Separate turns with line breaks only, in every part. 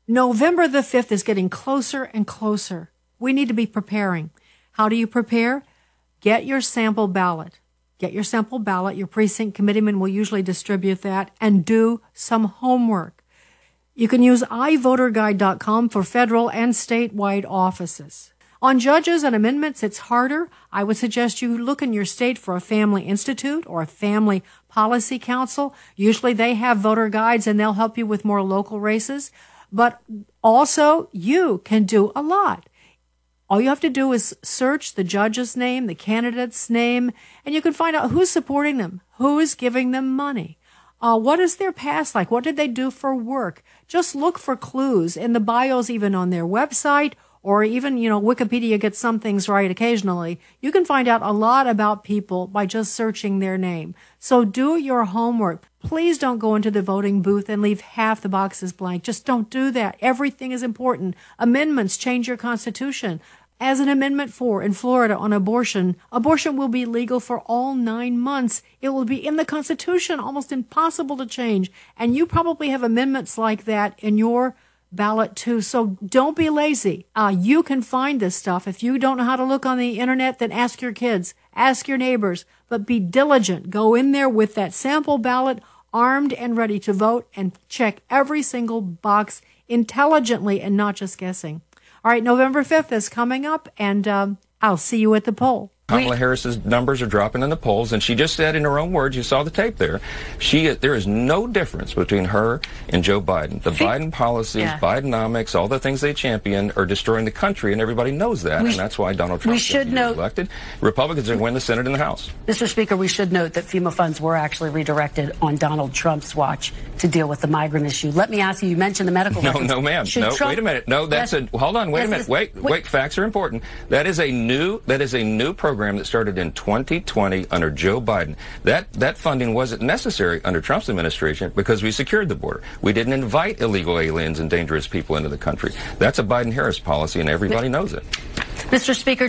November the 5th is getting closer and closer. We need to be preparing. How do you prepare? Get your sample ballot. Get your sample ballot. Your precinct committeeman will usually distribute that, and do some homework. You can use iVoterGuide.com for federal and statewide offices. On judges and amendments, it's harder. I would suggest you look in your state for a family institute or a family policy council. Usually they have voter guides and they'll help you with more local races. But also, you can do a lot. All you have to do is search the judge's name, the candidate's name, and you can find out who's supporting them, who is giving them money. What is their past like? What did they do for work? Just look for clues in the bios, even on their website, or even, Wikipedia gets some things right occasionally. You can find out a lot about people by just searching their name. So do your homework. Please don't go into the voting booth and leave half the boxes blank. Just don't do that. Everything is important. Amendments change your Constitution. As an Amendment 4 in Florida on abortion will be legal for all 9 months. It will be in the Constitution, almost impossible to change. And you probably have amendments like that in your ballot too. So don't be lazy. You can find this stuff. If you don't know how to look on the internet, then ask your kids, ask your neighbors, but be diligent. Go in there with that sample ballot, armed and ready to vote, and check every single box intelligently and not just guessing. All right, November 5th is coming up, and I'll see you at the poll.
Kamala Harris's numbers are dropping in the polls, and she just said in her own words, you saw the tape there, there is no difference between her and Joe Biden. The Biden policies, Bidenomics, all the things they champion are destroying the country, and everybody knows that, and that's why Donald Trump is elected. Republicans are going to win the Senate and the House.
Mr. Speaker, we should note that FEMA funds were actually redirected on Donald Trump's watch to deal with the migrant issue. Let me ask you mentioned the medical records.
No, ma'am. Wait a minute. No, hold on, wait a minute. Wait, facts are important. That is a new program that started in 2020 under Joe Biden. That funding wasn't necessary under Trump's administration because we secured the border. We didn't invite illegal aliens and dangerous people into the country. That's a Biden-Harris policy, and everybody knows it.
Mr. Speaker,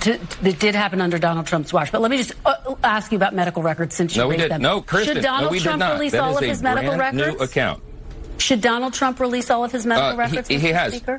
it did happen under Donald Trump's watch, but let me just ask you about medical records since you raised them.
No, Kristen,
should Donald Trump release all of his medical records?
That is a brand new account.
Should Donald Trump release all of his medical records, Mr.
He has.
Speaker?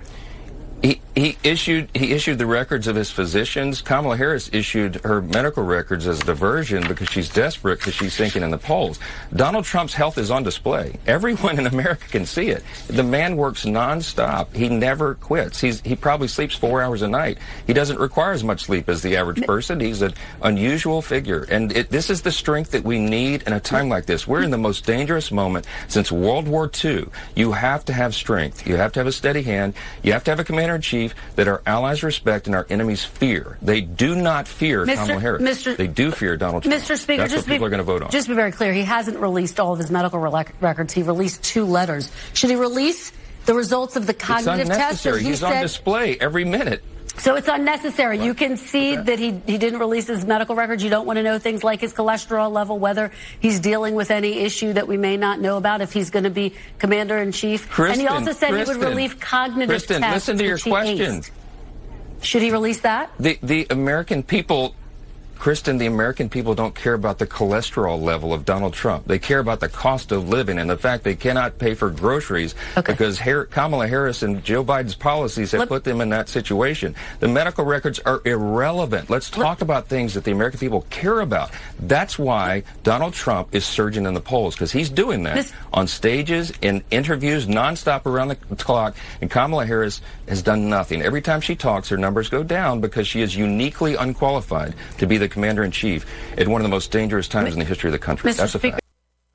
He issued the records of his physicians. Kamala Harris issued her medical records as a diversion because she's desperate because she's sinking in the polls. Donald Trump's health is on display. Everyone in America can see it. The man works nonstop. He never quits. He probably sleeps 4 hours a night. He doesn't require as much sleep as the average person. He's an unusual figure. And this is the strength that we need in a time like this. We're in the most dangerous moment since World War II. You have to have strength. You have to have a steady hand. You have to have a commander-in-chief that our allies respect and our enemies fear. They do not fear Kamala Harris. They do fear Donald Trump.
Mr. Speaker,
that's what people are going to vote on.
Just to be very clear, he hasn't released all of his medical records. He released 2 letters. Should he release the results of the cognitive test?
It's unnecessary. He's on display every minute.
So it's unnecessary. You can see that he didn't release his medical records. You don't want to know things like his cholesterol level, whether he's dealing with any issue that we may not know about, if he's going to be commander-in-chief. And he also said he would release cognitive tests.
Listen to your question.
Should he release that?
The American people... Kristen, the American people don't care about the cholesterol level of Donald Trump. They care about the cost of living and the fact they cannot pay for groceries because Kamala Harris and Joe Biden's policies have put them in that situation. The medical records are irrelevant. Let's talk about things that the American people care about. That's why Donald Trump is surging in the polls, because he's doing that on stages, in interviews, nonstop around the clock, and Kamala Harris has done nothing. Every time she talks, her numbers go down because she is uniquely unqualified to be the commander-in-chief at one of the most dangerous times in the history of the country. That's a fact.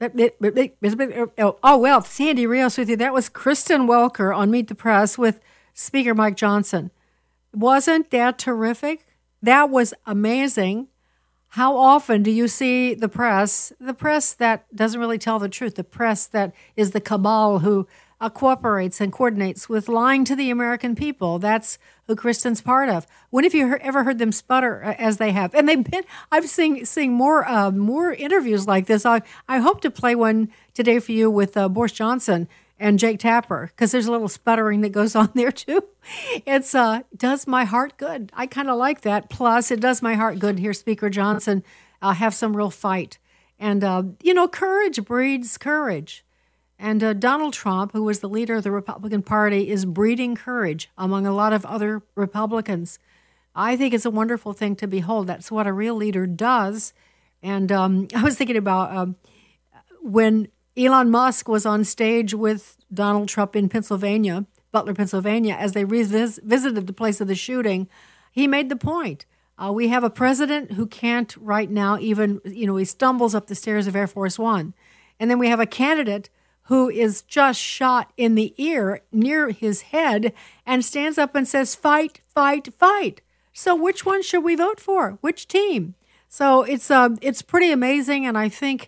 Oh, well, Sandy Rios with you. That was Kristen Welker on Meet the Press with Speaker Mike Johnson. Wasn't that terrific? That was amazing. How often do you see the press that doesn't really tell the truth, the press that is the cabal who cooperates and coordinates with lying to the American people? That's who Kristen's part of. When have you ever heard them sputter as they have? And I've seen more interviews like this. I hope to play one today for you with Boris Johnson and Jake Tapper, because there's a little sputtering that goes on there too. It's does my heart good. I kind of like that. Plus, it does my heart good to hear Speaker Johnson have some real fight. And, courage breeds courage. And Donald Trump, who was the leader of the Republican Party, is breeding courage among a lot of other Republicans. I think it's a wonderful thing to behold. That's what a real leader does. And I was thinking about when Elon Musk was on stage with Donald Trump in Pennsylvania, Butler, Pennsylvania, as they visited the place of the shooting, he made the point. We have a president who can't right now even, he stumbles up the stairs of Air Force One. And then we have a candidate who is just shot in the ear near his head and stands up and says, fight, fight, fight. So which one should we vote for? Which team? So it's pretty amazing. And I think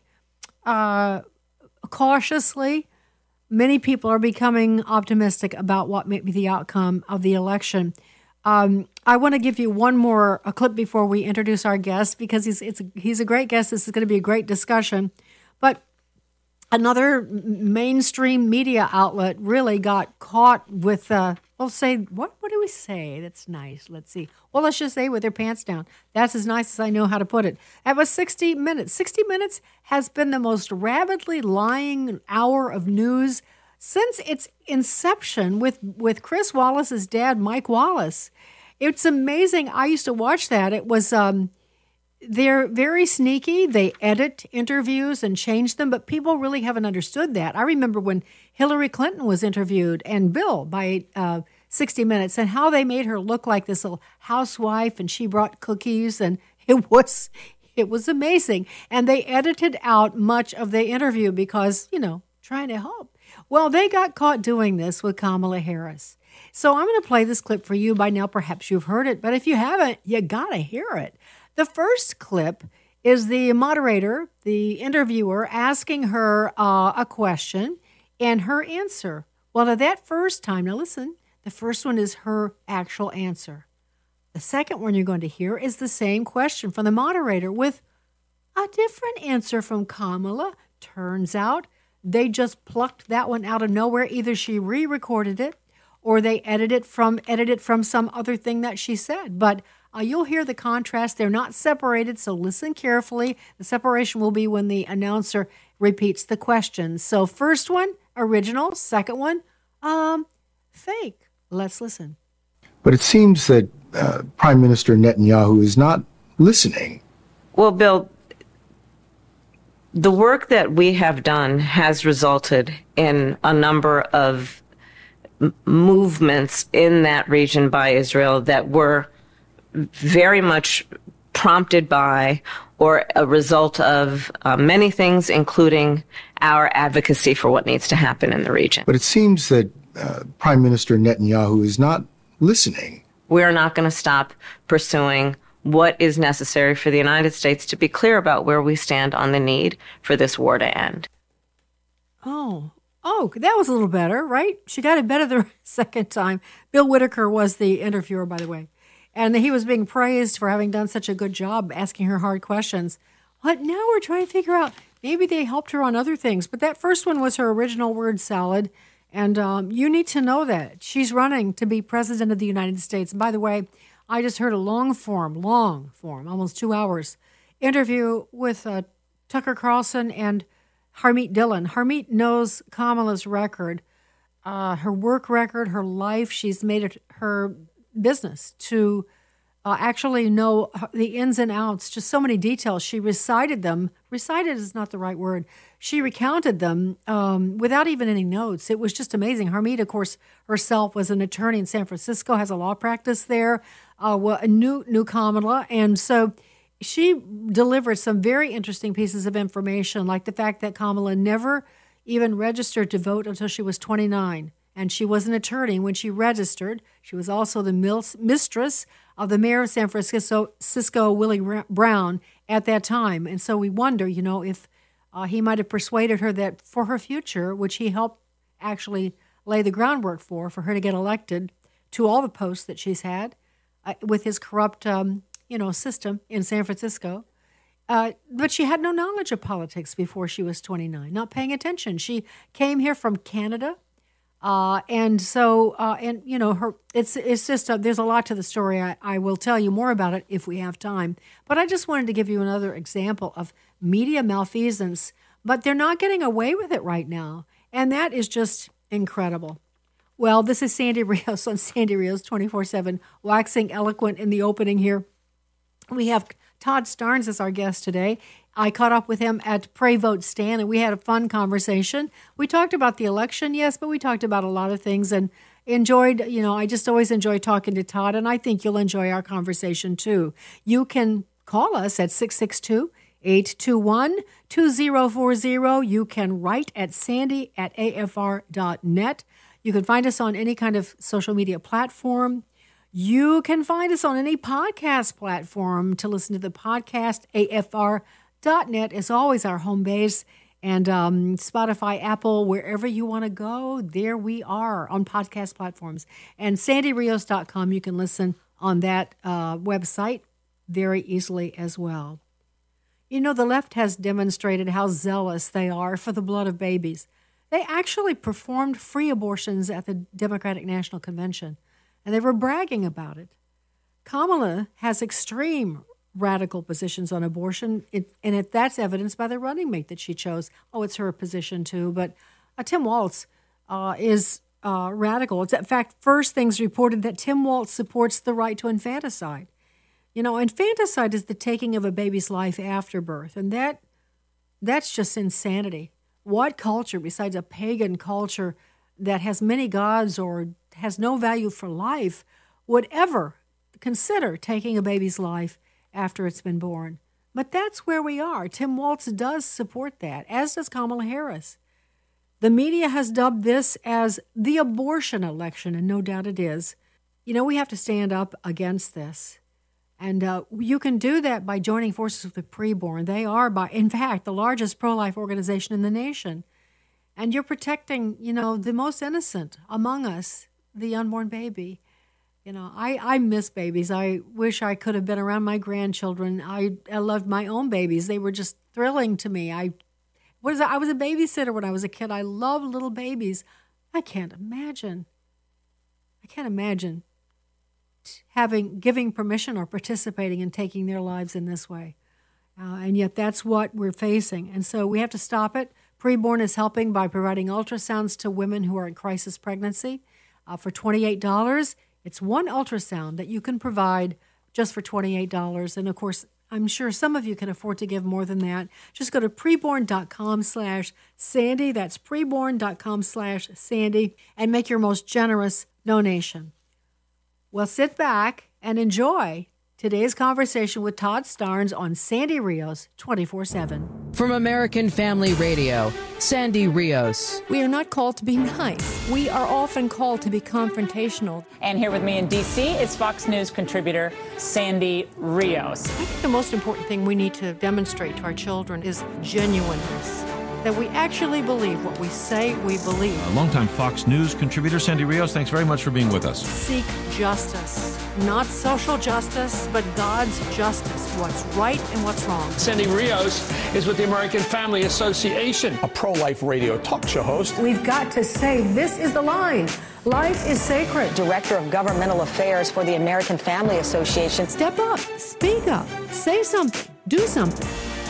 cautiously, many people are becoming optimistic about what may be the outcome of the election. I want to give you one more clip before we introduce our guest, because he's a great guest. This is going to be a great discussion. But another mainstream media outlet really got caught with, what do we say? That's nice. Let's see. Well, let's just say with their pants down. That's as nice as I know how to put it. That was 60 Minutes. 60 Minutes has been the most rabidly lying hour of news since its inception with Chris Wallace's dad, Mike Wallace. It's amazing. I used to watch that. It was, they're very sneaky. They edit interviews and change them, but people really haven't understood that. I remember when Hillary Clinton was interviewed and Bill by 60 Minutes, and how they made her look like this little housewife, and she brought cookies, and it was amazing. And they edited out much of the interview because, trying to help. Well, they got caught doing this with Kamala Harris. So I'm going to play this clip for you. By now, perhaps you've heard it, but if you haven't, you got to hear it. The first clip is the moderator, the interviewer, asking her a question and her answer. Well, that first time, now listen, the first one is her actual answer. The second one you're going to hear is the same question from the moderator with a different answer from Kamala. Turns out they just plucked that one out of nowhere. Either she re-recorded it or they edited from some other thing that she said. But you'll hear the contrast. They're not separated, so listen carefully. The separation will be when the announcer repeats the question. So first one, original. Second one, fake. Let's listen.
But it seems that Prime Minister Netanyahu is not listening.
Well, Bill, the work that we have done has resulted in a number of movements in that region by Israel that were very much prompted by or a result of many things, including our advocacy for what needs to happen in the region.
But it seems that Prime Minister Netanyahu is not listening.
We are not going to stop pursuing what is necessary for the United States to be clear about where we stand on the need for this war to end.
Oh, that was a little better, right? She got it better the second time. Bill Whitaker was the interviewer, by the way. And he was being praised for having done such a good job asking her hard questions. But now we're trying to figure out, maybe they helped her on other things. But that first one was her original word salad. And you need to know that. She's running to be president of the United States. And by the way, I just heard a long form, almost 2 hours, interview with Tucker Carlson and Harmeet Dillon. Harmeet knows Kamala's record, her work record, her life. She's made it her business to actually know the ins and outs, just so many details. She recited them. Recited is not the right word. She recounted them without even any notes. It was just amazing. Harmeet, of course, herself was an attorney in San Francisco, has a law practice there, knew Kamala. And so she delivered some very interesting pieces of information, like the fact that Kamala never even registered to vote until she was 29. And she was an attorney when she registered. She was also the mistress of the mayor of San Francisco, Willie Brown, at that time. And so we wonder, if he might have persuaded her that for her future, which he helped actually lay the groundwork for her to get elected to all the posts that she's had with his corrupt, system in San Francisco. But she had no knowledge of politics before she was 29, not paying attention. She came here from Canada. It's just, there's a lot to the story. I will tell you more about it if we have time. But I just wanted to give you another example of media malfeasance, but they're not getting away with it right now. And that is just incredible. Well, this is Sandy Rios on Sandy Rios 24/7, waxing eloquent in the opening here. We have Todd Starnes as our guest today. I caught up with him at Pray Vote Stand, and we had a fun conversation. We talked about the election, yes, but we talked about a lot of things and enjoyed, I just always enjoy talking to Todd, and I think you'll enjoy our conversation too. You can call us at 662-821-2040. You can write at sandy@afr.net. You can find us on any kind of social media platform. You can find us on any podcast platform to listen to the podcast. AFR.net is always our home base. And Spotify, Apple, wherever you want to go, there we are on podcast platforms. And sandyrios.com, you can listen on that website very easily as well. The left has demonstrated how zealous they are for the blood of babies. They actually performed free abortions at the Democratic National Convention, and they were bragging about it. Kamala has extreme radical positions on abortion, and that's evidenced by the running mate that she chose. Oh, it's her position too, but Tim Walz is radical. It's, in fact, First Things reported that Tim Walz supports the right to infanticide. Infanticide is the taking of a baby's life after birth, and that's just insanity. What culture, besides a pagan culture that has many gods or has no value for life, would ever consider taking a baby's life after it's been born? But that's where we are. Tim Walz does support that, as does Kamala Harris. The media has dubbed this as the abortion election, and no doubt it is. We have to stand up against this. And you can do that by joining forces with the preborn. They are, in fact, the largest pro-life organization in the nation. And you're protecting, the most innocent among us, the unborn baby. I miss babies. I wish I could have been around my grandchildren. I loved my own babies. They were just thrilling to me. I was a babysitter when I was a kid. I love little babies. I can't imagine giving permission or participating in taking their lives in this way. And yet that's what we're facing. And so we have to stop it. Preborn is helping by providing ultrasounds to women who are in crisis pregnancy for $28. It's one ultrasound that you can provide just for $28. And of course, I'm sure some of you can afford to give more than that. Just go to preborn.com/Sandy. That's preborn.com/Sandy and make your most generous donation. Well, sit back and enjoy today's conversation with Todd Starnes on Sandy Rios 24/7.
From American Family Radio, Sandy Rios.
We are not called to be nice. We are often called to be confrontational.
And here with me in D.C. is Fox News contributor Sandy Rios.
I think the most important thing we need to demonstrate to our children is genuineness. That we actually believe what we say we believe.
Longtime Fox News contributor Sandy Rios, thanks very much for being with us.
Seek justice. Not social justice, but God's justice. What's right and what's wrong.
Sandy Rios is with the American Family Association, a pro-life radio talk show host.
We've got to say, this is the line. Life is sacred.
Director of Governmental Affairs for the American Family Association.
Step up. Speak up. Say something. Do something.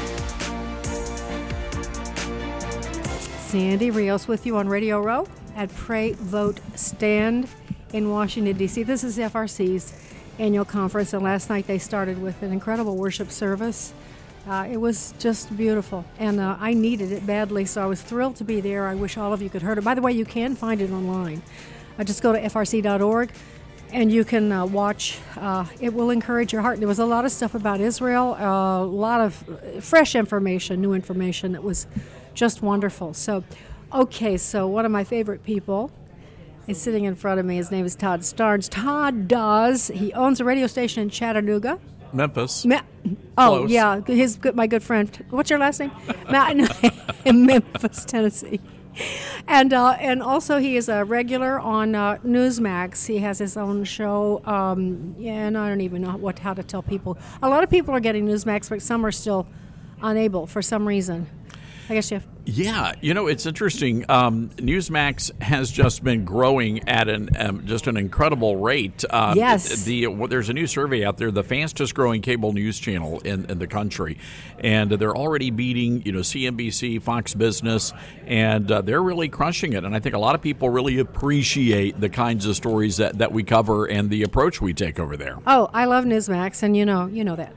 Sandy Rios with you on Radio Row at Pray Vote Stand in Washington, D.C. This is FRC's annual conference, and last night they started with an incredible worship service. It was just beautiful, and I needed it badly, so I was thrilled to be there. I wish all of you could hear it. By the way, you can find it online. Just go to frc.org, and you can watch. It will encourage your heart. There was a lot of stuff about Israel, a lot of fresh information, new information that was just wonderful. So one of my favorite people is sitting in front of me. His name is Todd Starnes. He owns a radio station in Chattanooga.
Memphis.
Close. Yeah, my good friend. What's your last name? In Memphis, Tennessee. And also he is a regular on Newsmax. He has his own show, and I don't even know how to tell people. A lot of people are getting Newsmax, but some are still unable for some reason. I guess you have
Yeah, it's interesting. Newsmax has just been growing at just an incredible rate.
Yes.
There's a new survey out there, the fastest growing cable news channel in the country, and they're already beating CNBC, Fox Business, and they're really crushing it. And I think a lot of people really appreciate the kinds of stories that we cover and the approach we take over there.
Oh, I love Newsmax, and you know that.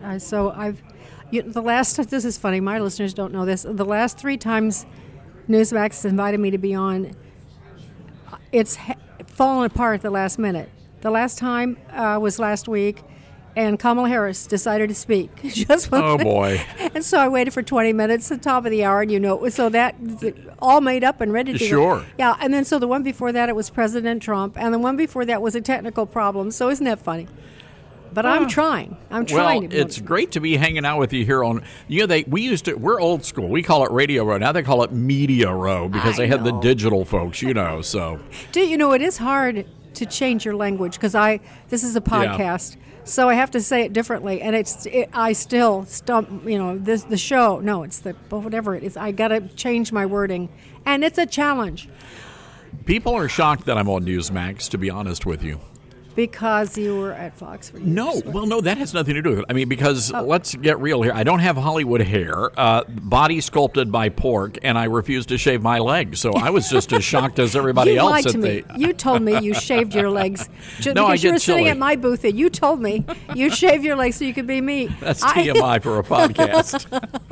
This is funny, my listeners don't know this. The last 3 times Newsmax has invited me to be on, it's fallen apart at the last minute. The last time was last week, and Kamala Harris decided to speak.
Oh, boy.
And so I waited for 20 minutes at the top of the hour, and so that all made up and ready to
Sure.
go. Yeah, and then so the one before that, it was President Trump, and the one before that was a technical problem. So isn't that funny? But I'm trying.
Well, it's great to be hanging out with you here on. We're old school. We call it Radio Row. Now they call it Media Row because they had the digital folks. So.
It is hard to change your language because this is a podcast, so I have to say it differently, and I still stump. The show. No, it's whatever it is. I got to change my wording, and it's a challenge.
People are shocked that I'm on Newsmax, to be honest with you.
Because you were at Fox for years.
No, that has nothing to do with it. I mean, because let's get real here. I don't have Hollywood hair, body sculpted by pork, and I refuse to shave my legs. So I was just as shocked as everybody else.
You told me you shaved your legs.
No, I get
you were sitting
chilly.
at my booth, and you told me you shaved your legs so you could be me.
That's TMI for a podcast.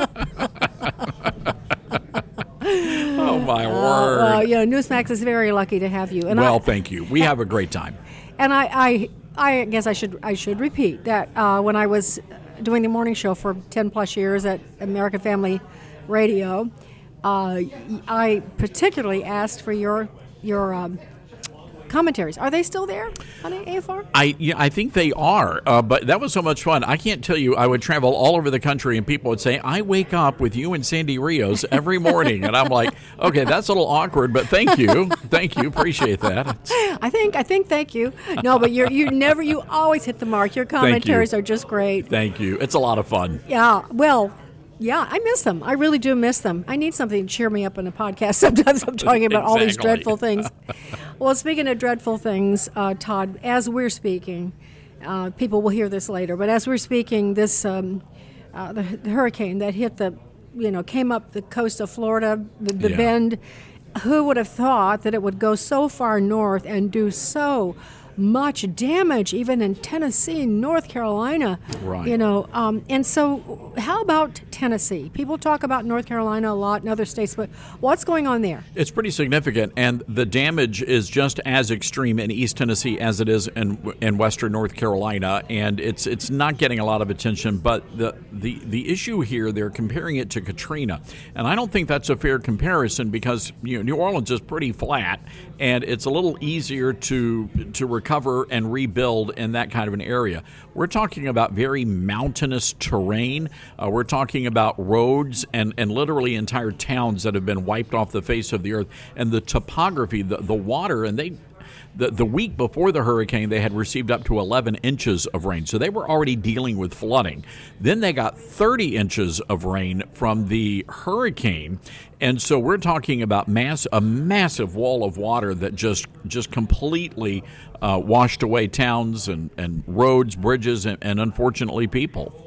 Oh, my word.
Newsmax is very lucky to have you.
And thank you. We have a great time.
And I guess I should repeat that when I was doing the morning show for 10 plus years at American Family Radio, I particularly asked for your commentaries. Are they still there on AFR?
I think they are, but that was so much fun. I can't tell you, I would travel all over the country and people would say, I wake up with you and Sandy Rios every morning. And I'm like, okay, that's a little awkward, but thank you. Thank you. Appreciate that.
I think thank you. No, but you always hit the mark. Your commentaries are just great.
Thank you. It's a lot of fun.
Yeah, well... Yeah, I miss them. I really do miss them. I need something to cheer me up in a podcast. Sometimes I'm talking about all these dreadful things. Well, speaking of dreadful things, Todd, as we're speaking, people will hear this later, but as we're speaking, this the hurricane that hit came up the coast of Florida, the Bend, who would have thought that it would go so far north and do so much damage, even in Tennessee, North Carolina.
Right.
And so how about Tennessee? People talk about North Carolina a lot in other states, but what's going on there?
It's pretty significant, and the damage is just as extreme in East Tennessee as it is in Western North Carolina, and it's not getting a lot of attention. But the issue here, they're comparing it to Katrina, and I don't think that's a fair comparison because New Orleans is pretty flat, and it's a little easier to recover and rebuild in that kind of an area. We're talking about very mountainous terrain. We're talking about roads and literally entire towns that have been wiped off the face of the earth. And the topography, the water, and the week before the hurricane, they had received up to 11 inches of rain. So they were already dealing with flooding. Then they got 30 inches of rain from the hurricane. And so we're talking about a massive wall of water that just completely washed away towns and roads, bridges, and unfortunately people.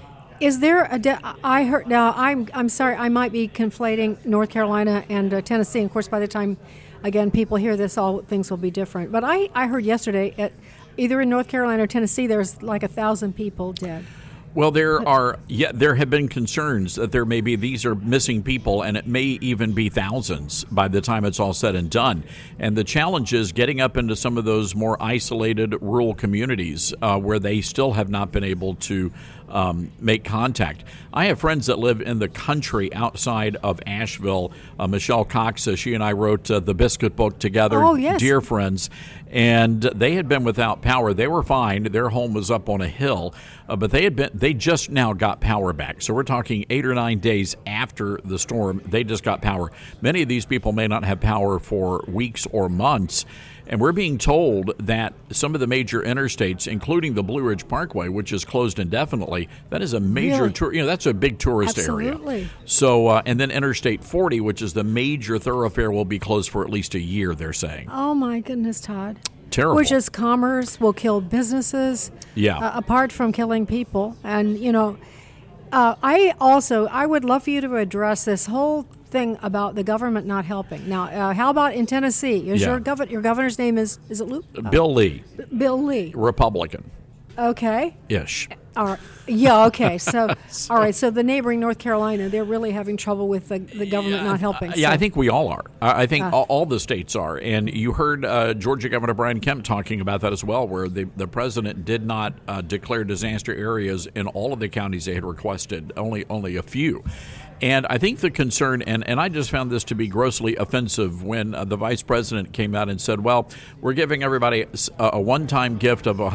Is there I heard now? I'm sorry, I might be conflating North Carolina and Tennessee. And of course, by the time again people hear this, all things will be different. But I heard yesterday either in North Carolina or Tennessee, there's like 1,000 people dead.
Well, there have been concerns that these are missing people, and it may even be thousands by the time it's all said and done. And the challenge is getting up into some of those more isolated rural communities where they still have not been able to make contact. I have friends that live in the country outside of Asheville. Michelle Cox, she and I wrote the Biscuit book together.
Oh, yes.
Dear friends. And they had been without power. They were fine. Their home was up on a hill, but they just now got power back. So we're talking 8 or 9 days after the storm, they just got power. Many of these people may not have power for weeks or months. And we're being told that some of the major interstates, including the Blue Ridge Parkway, which is closed indefinitely, that is a major that's a big tourist area. So, and then Interstate 40, which is the major thoroughfare, will be closed for at least a year, they're saying.
Oh, my goodness, Todd.
Terrible.
Which is commerce, will kill businesses, apart from killing people. And, I would love for you to address this whole thing about the government not helping. Now, how about in Tennessee? Your governor's name is it Luke?
Bill Lee.
Bill Lee.
Republican.
Okay.
Ish.
All right. Yeah, okay. So, all right. So the neighboring North Carolina, they're really having trouble with the government not helping.
Yeah, I think we all are. I think all the states are. And you heard Georgia Governor Brian Kemp talking about that as well, where the president did not declare disaster areas in all of the counties they had requested, only a few. And I think the concern, and I just found this to be grossly offensive when the vice president came out and said, well, we're giving everybody a one-time gift of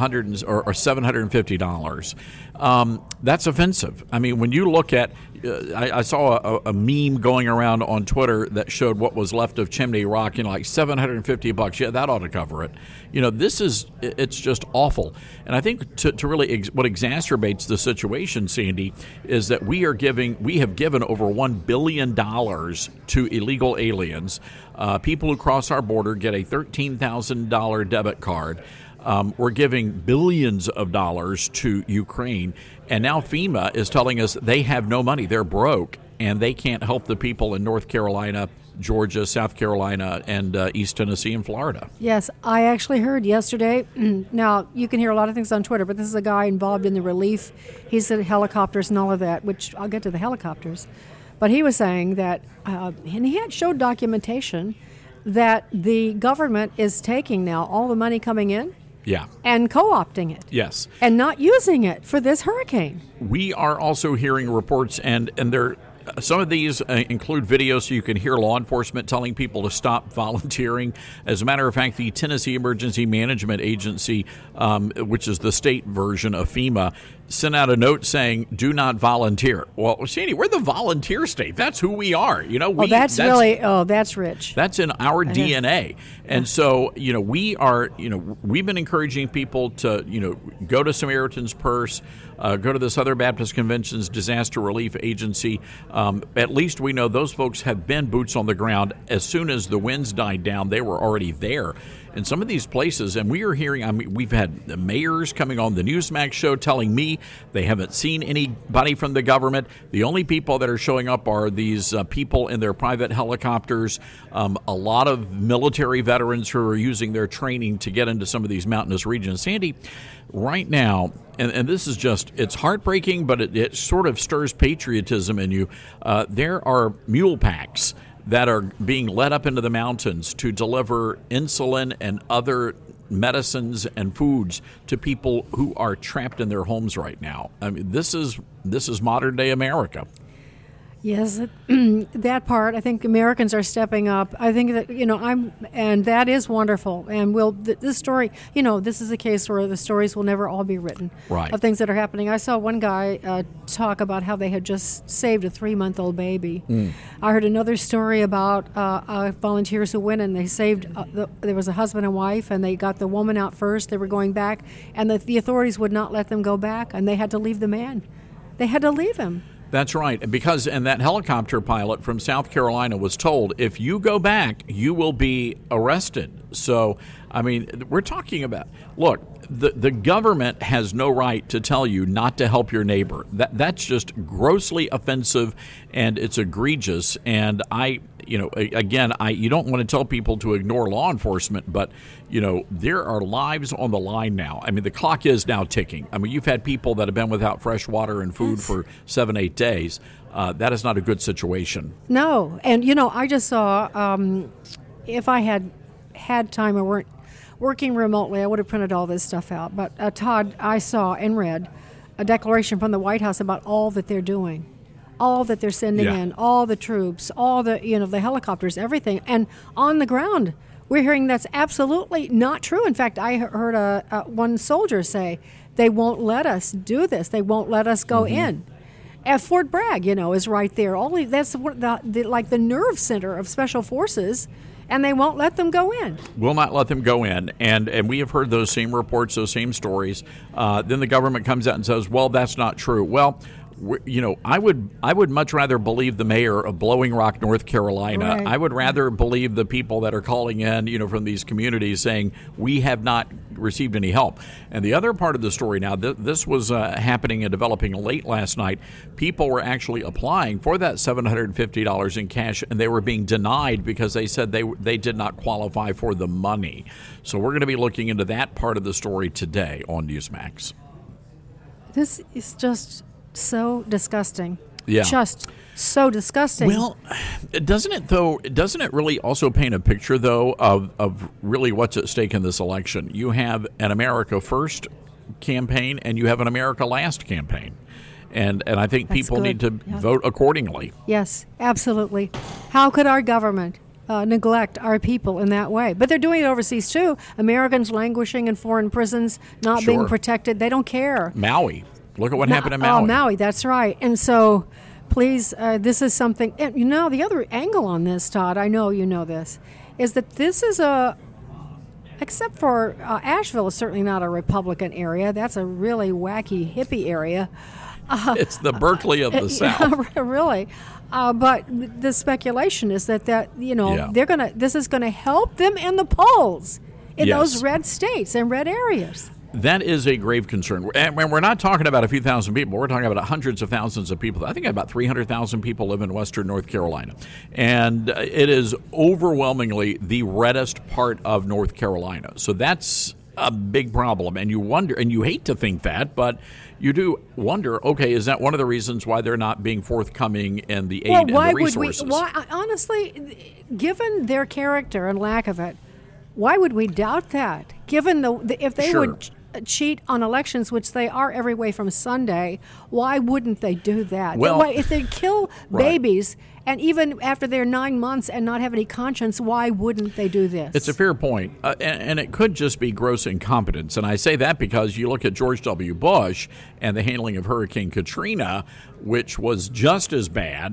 $750. That's offensive. I mean, when you look at, I saw a meme going around on Twitter that showed what was left of Chimney Rock, like $750. Yeah, that ought to cover it. It's just awful. And I think to really what exacerbates the situation, Sandy, is that we have given over $1 billion to illegal aliens. People who cross our border get a $13,000 debit card. We're giving billions of dollars to Ukraine, and now FEMA is telling us they have no money. They're broke, and they can't help the people in North Carolina, Georgia, South Carolina, and East Tennessee and Florida.
Yes, I actually heard yesterday. Now, you can hear a lot of things on Twitter, but this is a guy involved in the relief. He said helicopters and all of that, which I'll get to the helicopters. But he was saying that, and he had showed documentation, that the government is taking now all the money coming in and co-opting it.
Yes.
And not using it for this hurricane.
We are also hearing reports, and there some of these include videos so you can hear law enforcement telling people to stop volunteering. As a matter of fact, the Tennessee Emergency Management Agency, which is the state version of FEMA, sent out a note saying, do not volunteer. Well, Sandy, we're the volunteer state. That's who we are.
That's rich.
That's in our DNA. And so, we've been encouraging people to, go to Samaritan's Purse, go to the Southern Baptist Convention's Disaster Relief Agency. At least we know those folks have been boots on the ground. As soon as the winds died down, they were already there. In some of these places, and we are hearing, we've had the mayors coming on the Newsmax show telling me they haven't seen anybody from the government. The only people that are showing up are these people in their private helicopters, a lot of military veterans who are using their training to get into some of these mountainous regions. Sandy, right now, and this is just, it's heartbreaking, but it sort of stirs patriotism in you. There are mule packs that are being led up into the mountains to deliver insulin and other medicines and foods to people who are trapped in their homes right now. I mean, this is modern day America.
Yes, that part. I think Americans are stepping up. I think that and that is wonderful. And this story, this is a case where the stories will never all be written of things that are happening. I saw one guy talk about how they had just saved a 3-month-old baby. I heard another story about volunteers who went and they saved. There was a husband and wife, and they got the woman out first. They were going back, and the authorities would not let them go back, and they had to leave the man. They had to leave him.
That's right, and that helicopter pilot from South Carolina was told, if you go back, you will be arrested. So, I mean, we're talking about, look, the government has no right to tell you not to help your neighbor. That's just grossly offensive, and it's egregious. And you don't want to tell people to ignore law enforcement, but, there are lives on the line now. I mean, the clock is now ticking. I mean, you've had people that have been without fresh water and food for 7-8 days. That is not a good situation.
No. And, I just saw, if I had time or weren't working remotely, I would have printed all this stuff out. But, Todd, I saw and read a declaration from the White House about all that they're doing. All that they're sending in, all the troops, all the, the helicopters, everything. And on the ground, we're hearing that's absolutely not true. In fact, I heard one soldier say, they won't let us do this. They won't let us go in. At Fort Bragg, is right there. That's the nerve center of special forces. and they won't let them go in.
Will not let them go in, and we have heard those same reports, those same stories. Then the government comes out and says, well, that's not true. Well, I would much rather believe the mayor of Blowing Rock, North Carolina.
Right.
I would rather believe the people that are calling in, from these communities saying we have not received any help. And the other part of the story now, this was happening and developing late last night. People were actually applying for that $750 in cash, and they were being denied because they said they did not qualify for the money. So we're going to be looking into that part of the story today on Newsmax.
This is just so disgusting.
Yeah.
Just so disgusting.
Well, doesn't it really also paint a picture, though, of really what's at stake in this election? You have an America First campaign and you have an America Last campaign. And I think people need to vote accordingly.
Yes, absolutely. How could our government neglect our people in that way? But they're doing it overseas, too. Americans languishing in foreign prisons, not being protected. They don't care.
Maui. Look at what happened in Maui.
Oh, Maui, that's right. And so, please, this is something, and the other angle on this, Todd, I know you know this, is that this is except for Asheville is certainly not a Republican area. That's a really wacky hippie area.
It's the Berkeley of the South.
Really. But the speculation is that this is going to help them in the polls in those red states and red areas.
That is a grave concern. And we're not talking about a few thousand people. We're talking about hundreds of thousands of people. I think about 300,000 people live in western North Carolina. And it is overwhelmingly the reddest part of North Carolina. So that's a big problem. And you wonder, and you hate to think that, but you do wonder, okay, is that one of the reasons why they're not being forthcoming in the aid and the resources?
Honestly, given their character and lack of it, why would we doubt that? Given if they would cheat on elections, which they are every way from Sunday, why wouldn't they do that?
Well,
if they kill babies, and even after they're 9 months and not have any conscience, why wouldn't they do this?
It's a fair point, and it could just be gross incompetence. And I say that because you look at George W. Bush and the handling of Hurricane Katrina, which was just as bad.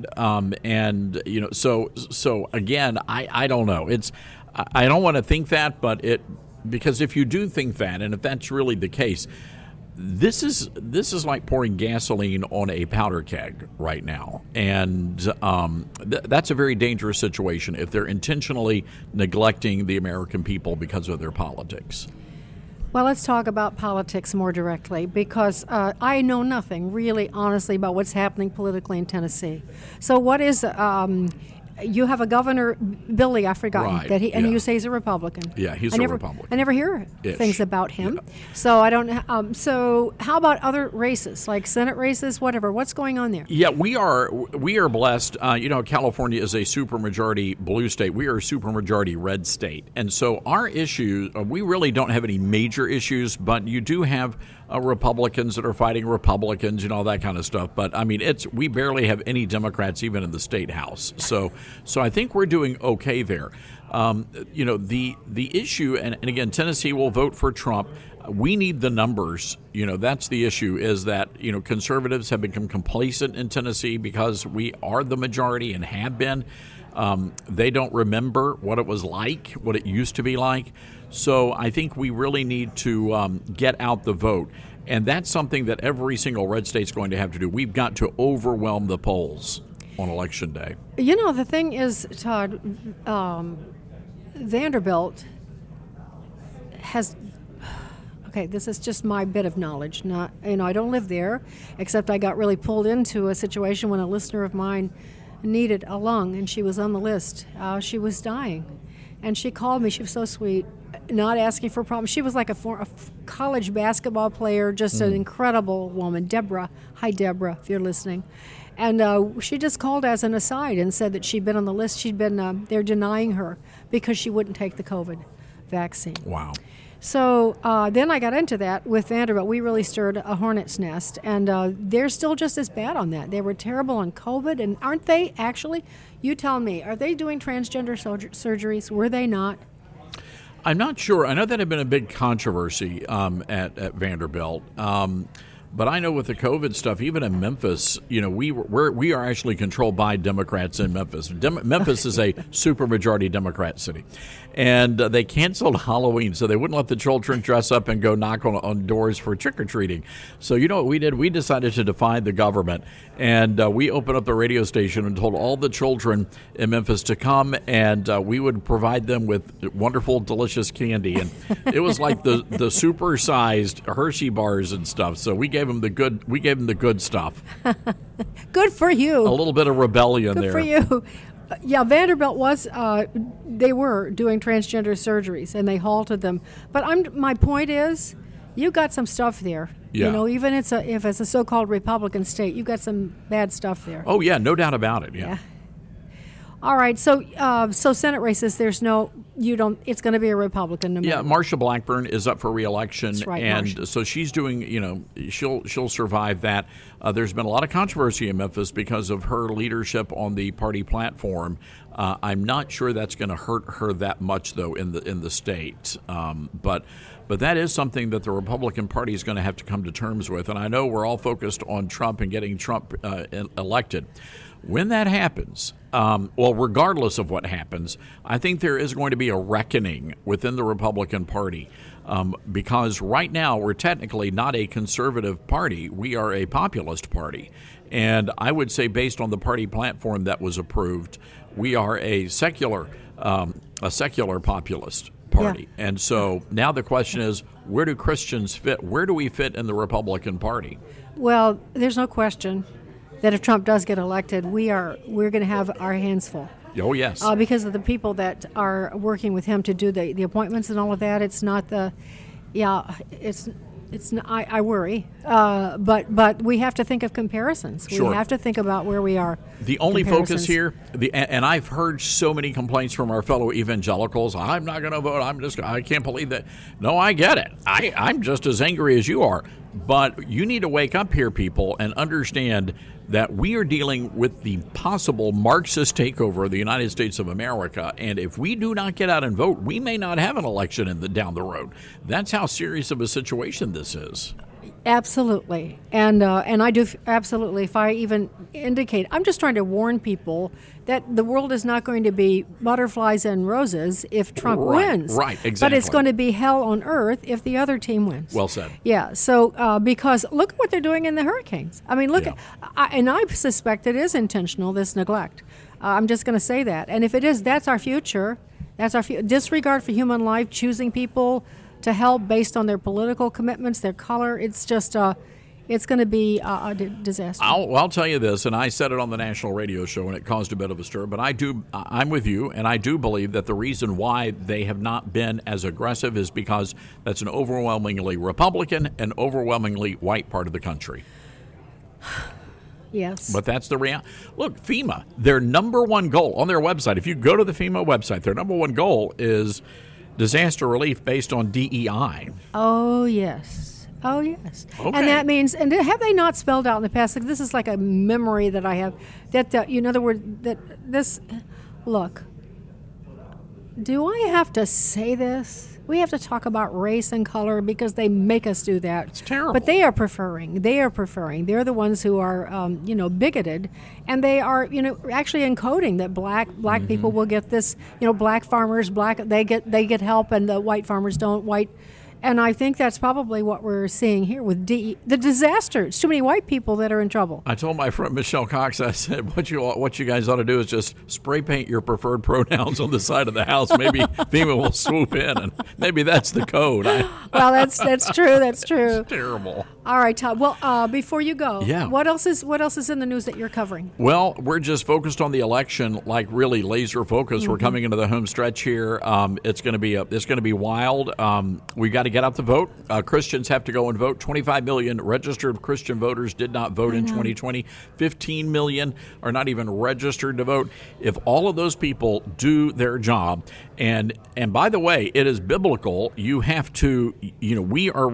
So again, I don't know. I don't want to think that, but because if you do think that, and if that's really the case, this is like pouring gasoline on a powder keg right now, and that's a very dangerous situation if they're intentionally neglecting the American people because of their politics.
Well, let's talk about politics more directly, because I know nothing really honestly about what's happening politically in Tennessee. So what is you have a governor, Billy, I've forgotten, and you say he's a Republican.
Yeah, he's a Republican.
I never hear things about him. Yeah. So I don't. So how about other races, like Senate races, whatever? What's going on there?
Yeah, we are blessed. California is a supermajority blue state. We are a supermajority red state, and so our issues, we really don't have any major issues, but you do have Republicans that are fighting Republicans, all that kind of stuff. But I mean, we barely have any Democrats even in the state house. So I think we're doing okay there. The issue, and again, Tennessee will vote for Trump. We need the numbers. That's the issue, is that, conservatives have become complacent in Tennessee because we are the majority and have been. They don't remember what it was like, what it used to be like. So I think we really need to get out the vote. And that's something that every single red state's going to have to do. We've got to overwhelm the polls on Election Day.
The thing is, Todd, Vanderbilt has... Okay, this is just my bit of knowledge. Not, I don't live there, except I got really pulled into a situation when a listener of mine needed a lung, and she was on the list. She was dying, and she called me. She was so sweet, not asking for problems. She was like a college basketball player, just an incredible woman. Deborah. Hi, Deborah, if you're listening. And she just called as an aside and said that she'd been on the list. She'd been, they're denying her because she wouldn't take the COVID vaccine.
Wow.
So then I got into that with Vanderbilt. We really stirred a hornet's nest, and they're still just as bad on that. They were terrible on COVID, and aren't they actually? You tell me, are they doing transgender surgeries? Were they not?
I'm not sure. I know that had been a big controversy at Vanderbilt. But I know with the COVID stuff, even in Memphis, we are actually controlled by Democrats in Memphis. Memphis is a supermajority Democrat city, and they canceled Halloween, so they wouldn't let the children dress up and go knock on doors for trick or treating. So you know what we did? We decided to defy the government, and we opened up the radio station and told all the children in Memphis to come, and we would provide them with wonderful, delicious candy, and it was like the supersized Hershey bars and stuff. So we gave them the good stuff.
Good for you.
A little bit of rebellion
good
there.
For you. Yeah, Vanderbilt was. They were doing transgender surgeries, and they halted them. But my point is, you got some stuff there.
Yeah.
Even if it's a so-called Republican state, you got some bad stuff there.
Oh yeah, no doubt about it. Yeah.
All right, so Senate races, it's going to be a Republican. No matter.
Marsha Blackburn is up for re-election,
that's right,
and
Marsha.
So she's doing. She'll survive that. There's been a lot of controversy in Memphis because of her leadership on the party platform. I'm not sure that's going to hurt her that much, though, in the state. But that is something that the Republican Party is going to have to come to terms with. And I know we're all focused on Trump and getting Trump elected. When that happens, regardless of what happens, I think there is going to be a reckoning within the Republican Party because right now we're technically not a conservative party. We are a populist party. And I would say based on the party platform that was approved, we are a secular populist party. Yeah. And so now the question is, where do Christians fit? Where do we fit in the Republican Party?
Well, there's no question that if Trump does get elected, we're going to have our hands full.
Oh, yes.
Because of the people that are working with him to do the appointments and all of that. It's not I worry. But we have to think of comparisons.
Sure.
We have to think about where we are.
The only focus here, and I've heard so many complaints from our fellow evangelicals, I'm not going to vote. I can't believe that. No, I get it. I'm just as angry as you are. But you need to wake up here, people, and understand that we are dealing with the possible Marxist takeover of the United States of America. And if we do not get out and vote, we may not have an election down the road. That's how serious of a situation this is.
Absolutely. And I do absolutely. If I even indicate, I'm just trying to warn people that the world is not going to be butterflies and roses if Trump wins.
Right, exactly.
But it's going to be hell on earth if the other team wins.
Well said.
Yeah. So because look at what they're doing in the hurricanes. I mean, and I suspect it is intentional, this neglect. I'm just going to say that. And if it is, that's our future. That's our disregard for human life, choosing people to help based on their political commitments, their color. It's just it's going to be a disaster.
I'll tell you this, and I said it on the national radio show, and it caused a bit of a stir, but I'm with you, and I do believe that the reason why they have not been as aggressive is because that's an overwhelmingly Republican and overwhelmingly white part of the country.
Yes.
But that's the reality. Look, FEMA, their number one goal on their website, if you go to the FEMA website, their number one goal is disaster relief based on DEI.
Oh, yes. Oh, yes.
Okay.
And that means, and have they not spelled out in the past, like this is like a memory that I have, that, in other words, that this, look, do I have to say this? We have to talk about race and color because they make us do that.
It's terrible.
But they are preferring. They're the ones who are, bigoted, and they are, actually encoding that black mm-hmm. people will get this. Black farmers, they get help, and the white farmers don't. And I think that's probably what we're seeing here with the disaster. It's too many white people that are in trouble.
I told my friend Michelle Cox, I said, what you guys ought to do is just spray paint your preferred pronouns on the side of the house. Maybe FEMA will swoop in, and maybe that's the code.
Well, that's true. That's true.
It's terrible.
All right, Todd. Well, before you go,
yeah.
What else is in the news that you're covering?
Well, we're just focused on the election, like really laser focused. Mm-hmm. We're coming into the home stretch here. It's going to be wild. We've got to get out the vote. Christians have to go and vote. 25 million registered Christian voters did not vote in 2020. 15 million are not even registered to vote. If all of those people do their job, and by the way, it is biblical. You have to. We are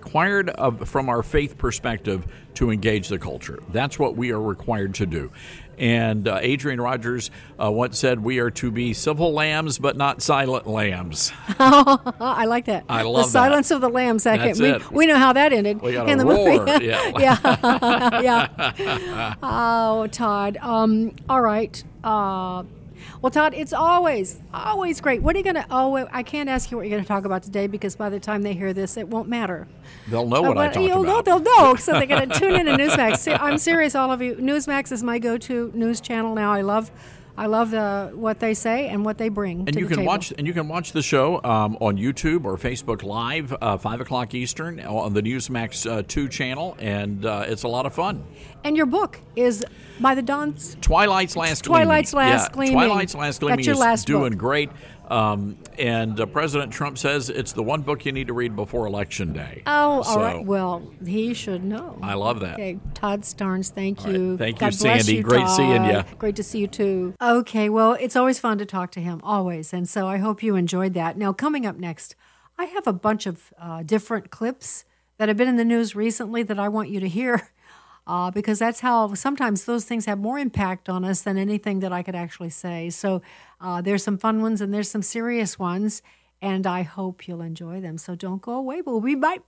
required from our faith perspective to engage the culture. That's what we are required to do. And Adrian Rogers once said, "We are to be civil lambs, but not silent lambs."
I like that.
I love
the silence of the lambs.
That's it.
We know how that ended
in
the
roar.
movie.
Yeah.
Yeah. Oh, Todd. All right. Well, Todd, it's always great. What are you going to? Oh, I can't ask you what you're going to talk about today because by the time they hear this, it won't matter.
They'll know what I talk about.
They'll know, so they're going to tune in to Newsmax. I'm serious, all of you. Newsmax is my go-to news channel now. I love what they say and what they bring.
And
you
can
table.
watch the show on YouTube or Facebook Live, 5:00 Eastern on the Newsmax 2 channel, and it's a lot of fun.
And your book is by the Dawn's
Twilight's Last Gleaming.
Twilight's Last Gleaming.
Twilight's Last Gleaming
That's your last
is doing
book.
great. And President Trump says it's the one book you need to read before Election Day.
Oh, all right. Well, he should know.
I love that.
Okay, Todd Starnes, thank you.
Right. Thank
God
you,
bless
Sandy.
you,
Great
Todd.
seeing you.
Great to see you, too. Okay, well, it's always fun to talk to him, always. And so I hope you enjoyed that. Now, coming up next, I have a bunch of different clips that have been in the news recently that I want you to hear. Because that's how sometimes those things have more impact on us than anything that I could actually say. So there's some fun ones and there's some serious ones, and I hope you'll enjoy them. So don't go away. We'll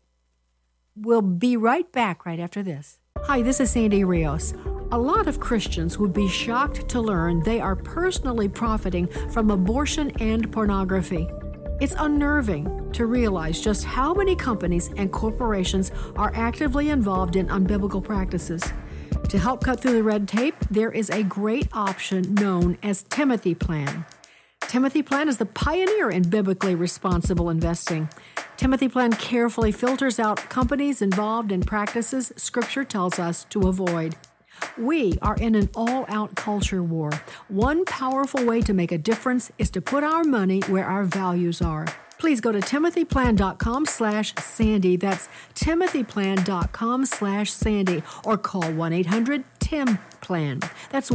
be right back right after this. Hi, this is Sandy Rios. A lot of Christians would be shocked to learn they are personally profiting from abortion and pornography. It's unnerving to realize just how many companies and corporations are actively involved in unbiblical practices. To help cut through the red tape, there is a great option known as Timothy Plan. Timothy Plan is the pioneer in biblically responsible investing. Timothy Plan carefully filters out companies involved in practices Scripture tells us to avoid. We are in an all-out culture war. One powerful way to make a difference is to put our money where our values are. Please go to timothyplan.com/Sandy. That's timothyplan.com/Sandy or call 1-800-TIM-PLAN. That's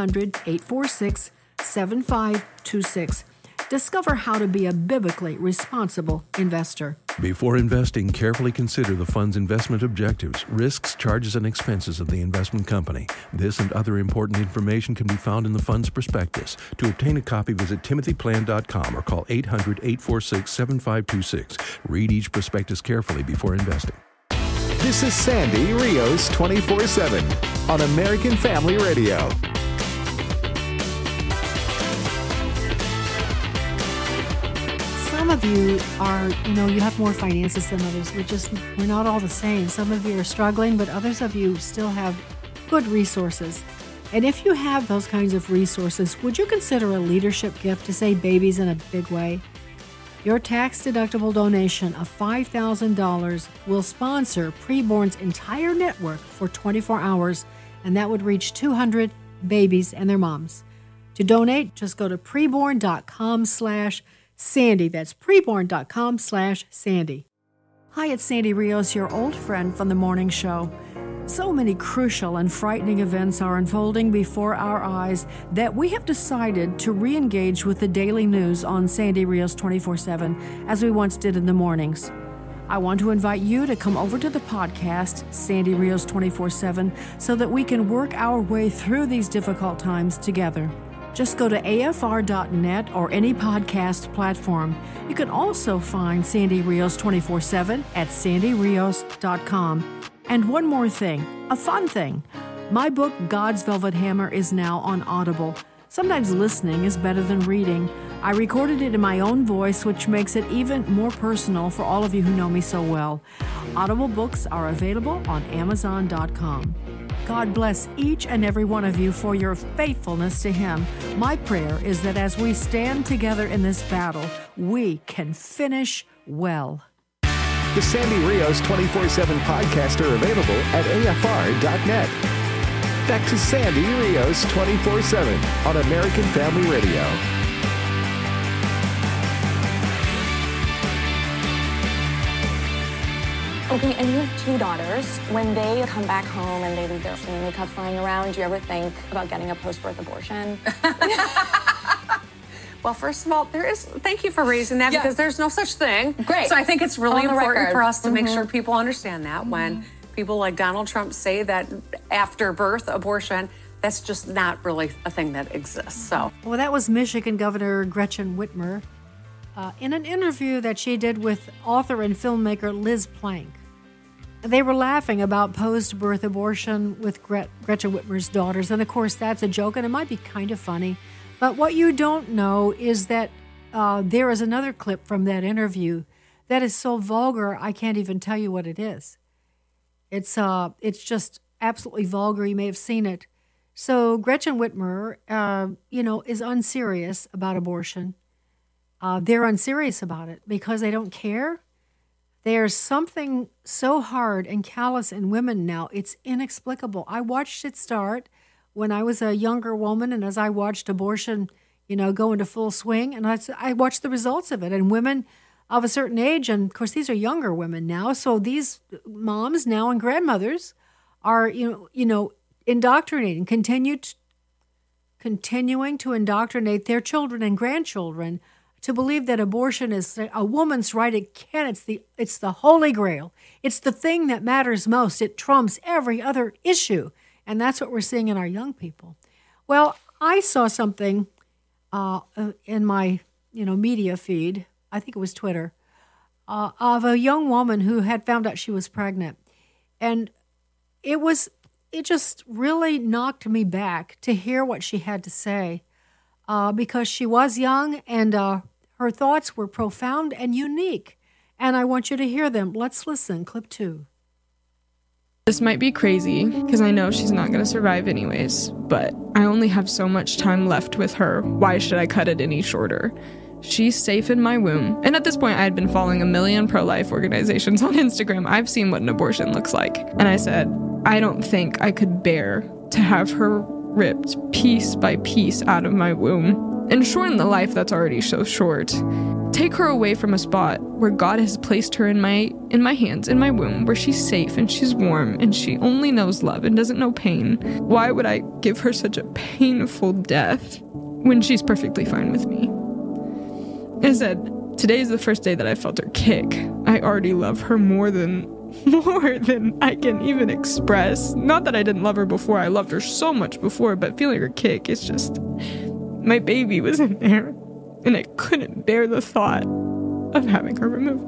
1-800-846-7526. Discover how to be a biblically responsible investor.
Before investing, carefully consider the fund's investment objectives, risks, charges, and expenses of the investment company. This and other important information can be found in the fund's prospectus. To obtain a copy, visit timothyplan.com or call 800-846-7526. Read each prospectus carefully before investing.
This is Sandy Rios 24/7 on American Family Radio.
Some of you are, you have more finances than others. We're not all the same. Some of you are struggling, but others of you still have good resources. And if you have those kinds of resources, would you consider a leadership gift to save babies in a big way? Your tax-deductible donation of $5,000 will sponsor Preborn's entire network for 24 hours, and that would reach 200 babies and their moms. To donate, just go to preborn.com/Sandy. That's preborn.com/Sandy. Hi, it's Sandy Rios, your old friend from the morning show. So many crucial and frightening events are unfolding before our eyes that we have decided to re-engage with the daily news on Sandy Rios 24/7 as we once did in the mornings. I want to invite you to come over to the podcast, Sandy Rios 24/7, so that we can work our way through these difficult times together. Just go to afr.net or any podcast platform. You can also find Sandy Rios 24/7 at sandyrios.com. And one more thing, a fun thing. My book, God's Velvet Hammer, is now on Audible. Sometimes listening is better than reading. I recorded it in my own voice, which makes it even more personal for all of you who know me so well. Audible books are available on Amazon.com. God bless each and every one of you for your faithfulness to Him. My prayer is that as we stand together in this battle, we can finish well.
The Sandy Rios 24/7 podcasts are available at afr.net. Back to Sandy Rios 24/7 on American Family Radio.
Okay, and you have two daughters. When they come back home and they leave their family cups lying around, do you ever think about getting a post-birth abortion?
Well, first of all, thank you for raising that because there's no such thing.
Great.
So I think it's really important for us to make
Mm-hmm.
sure people understand that when people like Donald Trump say that after birth abortion, That's just not really a thing that exists. So,
well, that was Michigan Governor Gretchen Whitmer in an interview that she did with author and filmmaker Liz Plank. They were laughing about post-birth abortion with Gretchen Whitmer's daughters, and of course that's a joke, and it might be kind of funny. But what you don't know is that there is another clip from that interview that is so vulgar I can't even tell you what it is. It's just absolutely vulgar. You may have seen it. So Gretchen Whitmer, is unserious about abortion. They're unserious about it because they don't care. There's something so hard and callous in women now. It's inexplicable. I watched it start when I was a younger woman, and as I watched abortion, go into full swing, and I watched the results of it. And women of a certain age, and of course these are younger women now, so these moms now and grandmothers are, indoctrinating, continuing to indoctrinate their children and grandchildren to believe that abortion is a woman's right. It's the holy grail. It's the thing that matters most. It trumps every other issue. And that's what we're seeing in our young people. Well, I saw something in my, media feed, I think it was Twitter, of a young woman who had found out she was pregnant. And it just really knocked me back to hear what she had to say because she was young and her thoughts were profound and unique. And I want you to hear them. Let's listen. Clip 2.
This might be crazy because I know she's not going to survive anyways, but I only have so much time left with her. Why should I cut it any shorter? She's safe in my womb. And at this point, I had been following a million pro-life organizations on Instagram. I've seen what an abortion looks like. And I said, I don't think I could bear to have her ripped piece by piece out of my womb and shorten the life that's already so short. Take her away from a spot where God has placed her in my hands, in my womb, where she's safe and she's warm and she only knows love and doesn't know pain. Why would I give her such a painful death when she's perfectly fine with me? I said, today is the first day that I felt her kick. I already love her more than I can even express. Not that I didn't love her before, I loved her so much before, but feeling her kick, it's just, my baby was in there, and I couldn't bear the thought of having her removed.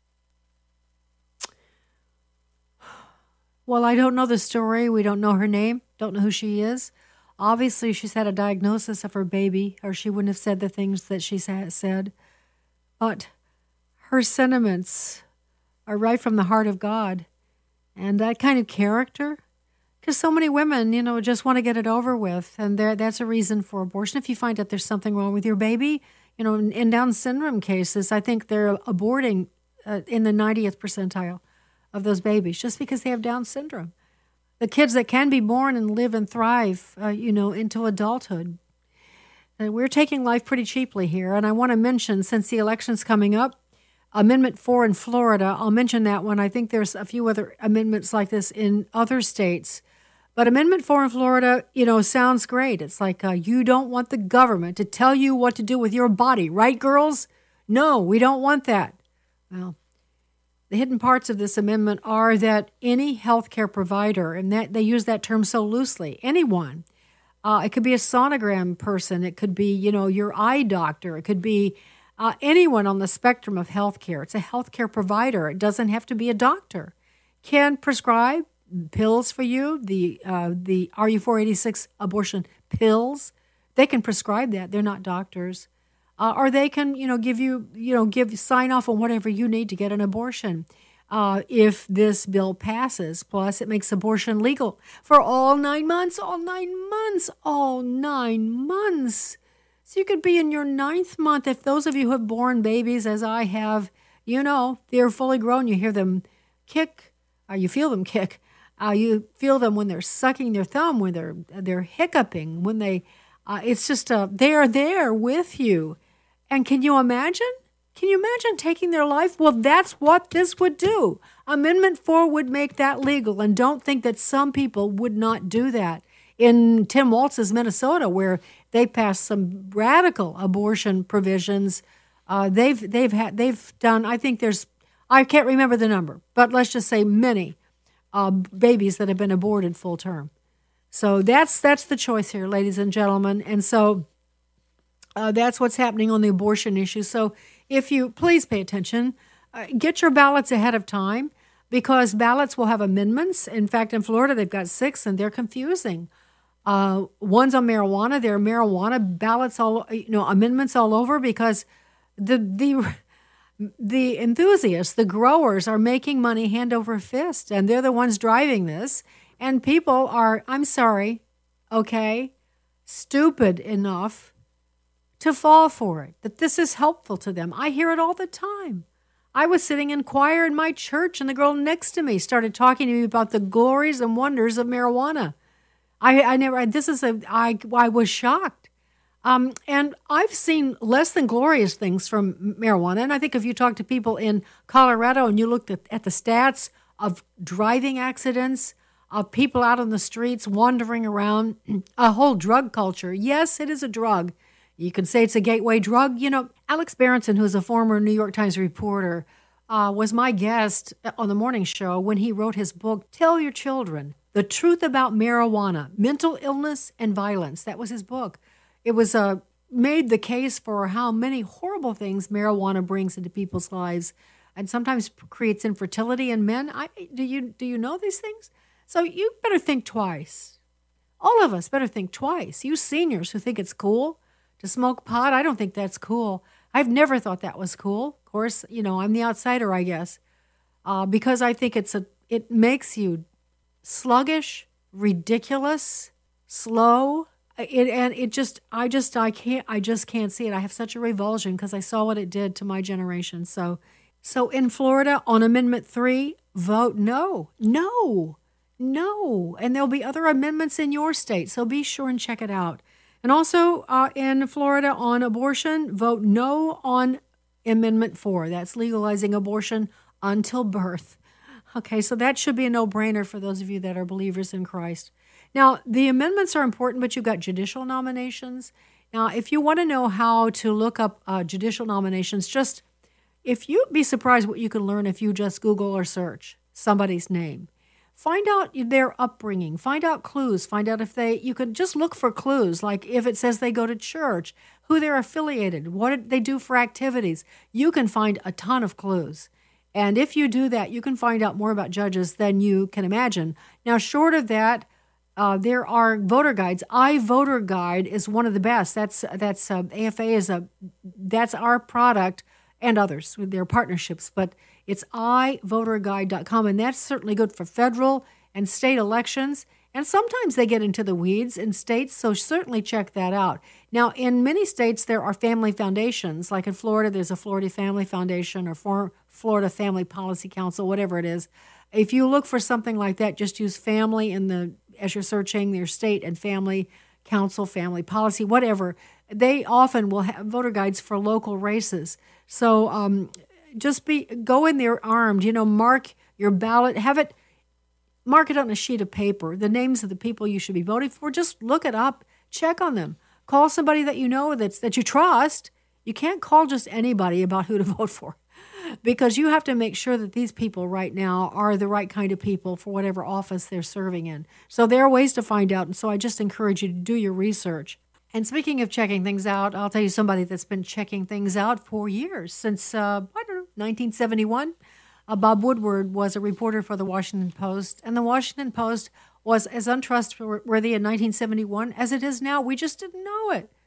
Well, I don't know the story. We don't know her name, don't know who she is. Obviously, she's had a diagnosis of her baby, or she wouldn't have said the things that she said. But her sentiments are right from the heart of God. And that kind of character, because so many women, just want to get it over with. And that's a reason for abortion. If you find out there's something wrong with your baby, in Down syndrome cases, I think they're aborting in the 90th percentile of those babies just because they have Down syndrome. The kids that can be born and live and thrive, into adulthood. We're taking life pretty cheaply here. And I want to mention, since the election's coming up, Amendment 4 in Florida, I'll mention that one. I think there's a few other amendments like this in other states. But Amendment 4 in Florida, sounds great. It's like you don't want the government to tell you what to do with your body, right, girls? No, we don't want that. Well, the hidden parts of this amendment are that any healthcare provider, and that they use that term so loosely, anyone, it could be a sonogram person, it could be, your eye doctor, it could be anyone on the spectrum of healthcare. It's a healthcare provider. It doesn't have to be a doctor. Can prescribe pills for you, the RU486 abortion pills. They can prescribe that. They're not doctors. Or they can, give you, sign off on whatever you need to get an abortion. If this bill passes, plus it makes abortion legal for all 9 months, all 9 months. So you could be in your 9th month. If those of you who have born babies, as I have, they're fully grown. You hear them kick, you feel them kick. You feel them when they're sucking their thumb, when they're hiccuping, when they, it's just, they are there with you. And can you imagine? Can you imagine taking their life? Well, that's what this would do. Amendment 4 would make that legal. And don't think that some people would not do that. In Tim Walz's Minnesota, where they passed some radical abortion provisions, they've done, I think I can't remember the number, but let's just say many babies that have been aborted full term. So that's the choice here, ladies and gentlemen. And so that's what's happening on the abortion issue. So if you please pay attention, get your ballots ahead of time because ballots will have amendments. In fact, in Florida, they've got 6 and they're confusing. One's on marijuana. There are marijuana ballots, amendments all over because the enthusiasts, the growers are making money hand over fist and they're the ones driving this. And people are, I'm sorry, okay, stupid enough to fall for it, that this is helpful to them. I hear it all the time. I was sitting in choir in my church, and the girl next to me started talking to me about the glories and wonders of marijuana. I was shocked. And I've seen less than glorious things from marijuana. And I think if you talk to people in Colorado and you looked at the stats of driving accidents, of people out on the streets wandering around, a whole drug culture. Yes, it is a drug. You can say it's a gateway drug. Alex Berenson, who's a former New York Times reporter, was my guest on the morning show when he wrote his book, Tell Your Children, The Truth About Marijuana, Mental Illness and Violence. That was his book. It was made the case for how many horrible things marijuana brings into people's lives and sometimes creates infertility in men. Do you know these things? So you better think twice. All of us better think twice. You seniors who think it's cool to smoke pot, I don't think that's cool. I've never thought that was cool. Of course, I'm the outsider, I guess, because I think it makes you sluggish, ridiculous, slow. I just can't see it. I have such a revulsion because I saw what it did to my generation. So in Florida on Amendment 3, vote no. And there'll be other amendments in your state, so be sure and check it out. And also in Florida on abortion, vote no on Amendment 4. That's legalizing abortion until birth. Okay, so that should be a no-brainer for those of you that are believers in Christ. Now, the amendments are important, but you've got judicial nominations. Now, if you want to know how to look up judicial nominations, if you'd be surprised what you can learn if you just Google or search somebody's name. Find out their upbringing. Find out clues. Find out you could just look for clues, like if it says they go to church, who they're affiliated, what they do for activities. You can find a ton of clues. And if you do that, you can find out more about judges than you can imagine. Now, short of that, there are voter guides. iVoter Guide is one of the best. That's AFA that's our product and others with their partnerships, but it's iVoterGuide.com, and that's certainly good for federal and state elections. And sometimes they get into the weeds in states, so certainly check that out. Now, in many states, there are family foundations. Like in Florida, there's a Florida Family Foundation or Florida Family Policy Council, whatever it is. If you look for something like that, just use family as you're searching their state and family council, family policy, whatever. They often will have voter guides for local races. So go in there armed, mark your ballot, mark it on a sheet of paper, the names of the people you should be voting for. Just look it up, check on them. Call somebody that you know that you trust. You can't call just anybody about who to vote for because you have to make sure that these people right now are the right kind of people for whatever office they're serving in. So there are ways to find out, and so I just encourage you to do your research. And speaking of checking things out, I'll tell you somebody that's been checking things out for years, since, 1971. Bob Woodward was a reporter for the Washington Post, and the Washington Post was as untrustworthy in 1971 as it is now. We just didn't know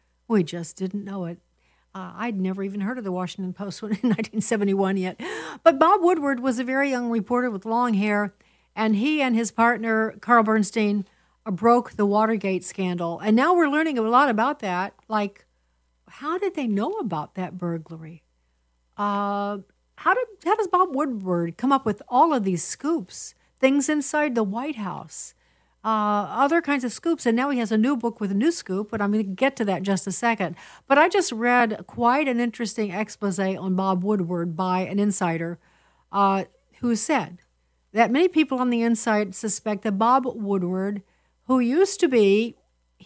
it. I'd never even heard of the Washington Post in 1971 yet. But Bob Woodward was a very young reporter with long hair, and he and his partner, Carl Bernstein, broke the Watergate scandal. And now we're learning a lot about that. Like, how did they know about that burglary? How does Bob Woodward come up with all of these scoops, things inside the White House, other kinds of scoops? And now he has a new book with a new scoop, but I'm going to get to that in just a second. But I just read quite an interesting expose on Bob Woodward by an insider who said that many people on the inside suspect that Bob Woodward, who used to be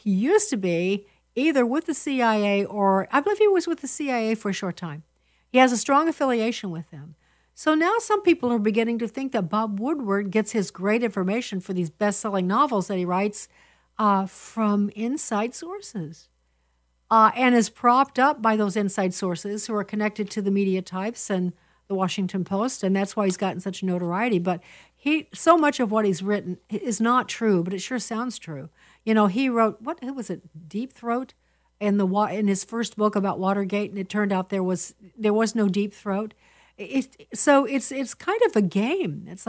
either with the CIA or I believe he was with the CIA for a short time. He has a strong affiliation with them. So now some people are beginning to think that Bob Woodward gets his great information for these best-selling novels that he writes from inside sources. And is propped up by those inside sources who are connected to the media types and the Washington Post, and that's why he's gotten such notoriety. But so much of what he's written is not true, but it sure sounds true. You know, he wrote, what was it, Deep Throat, in his first book about Watergate, and it turned out there was no deep throat. So it's kind of a game. It's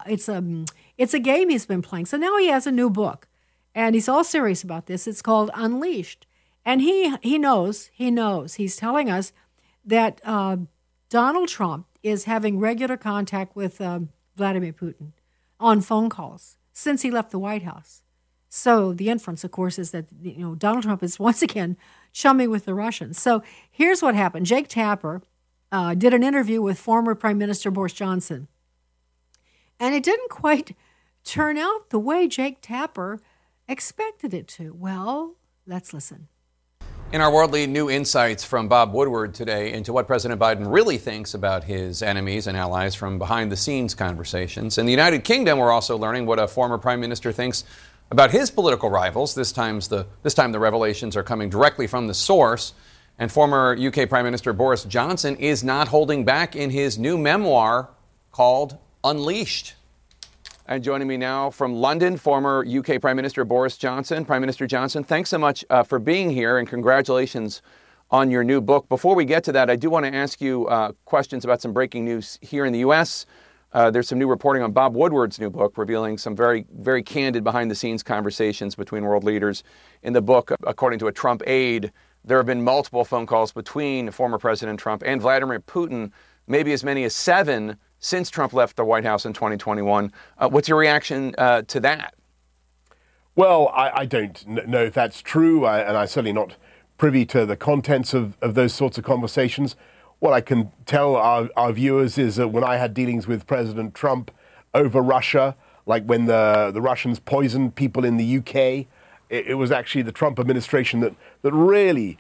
a game he's been playing. So now he has a new book, and he's all serious about this. It's called Unleashed. And he knows, he's telling us that Donald Trump is having regular contact with Vladimir Putin on phone calls since he left the White House. So the inference, of course, is that Donald Trump is once again chumming with the Russians. So here's what happened. Jake Tapper did an interview with former Prime Minister Boris Johnson. And it didn't quite turn out the way Jake Tapper expected it to. Well, let's listen.
In our worldly new insights from Bob Woodward today into what President Biden really thinks about his enemies and allies from behind-the-scenes conversations. In the United Kingdom, we're also learning what a former prime minister thinks about his political rivals. This time the revelations are coming directly from the source. And former UK Prime Minister Boris Johnson is not holding back in his new memoir called Unleashed. And joining me now from London, former UK Prime Minister Boris Johnson. Prime Minister Johnson, thanks so much for being here, and congratulations on your new book. Before we get to that, I do want to ask you questions about some breaking news here in the U.S. There's some new reporting on Bob Woodward's new book, revealing some very, very candid behind-the-scenes conversations between world leaders. In the book, according to a Trump aide, there have been multiple phone calls between former President Trump and Vladimir Putin, maybe as many as 7 since Trump left the White House in 2021. What's your reaction to that?
Well, I don't know if that's true, and I'm certainly not privy to the contents of those sorts of conversations. What I can tell our viewers is that when I had dealings with President Trump over Russia, like when the Russians poisoned people in the UK, it was actually the Trump administration that really,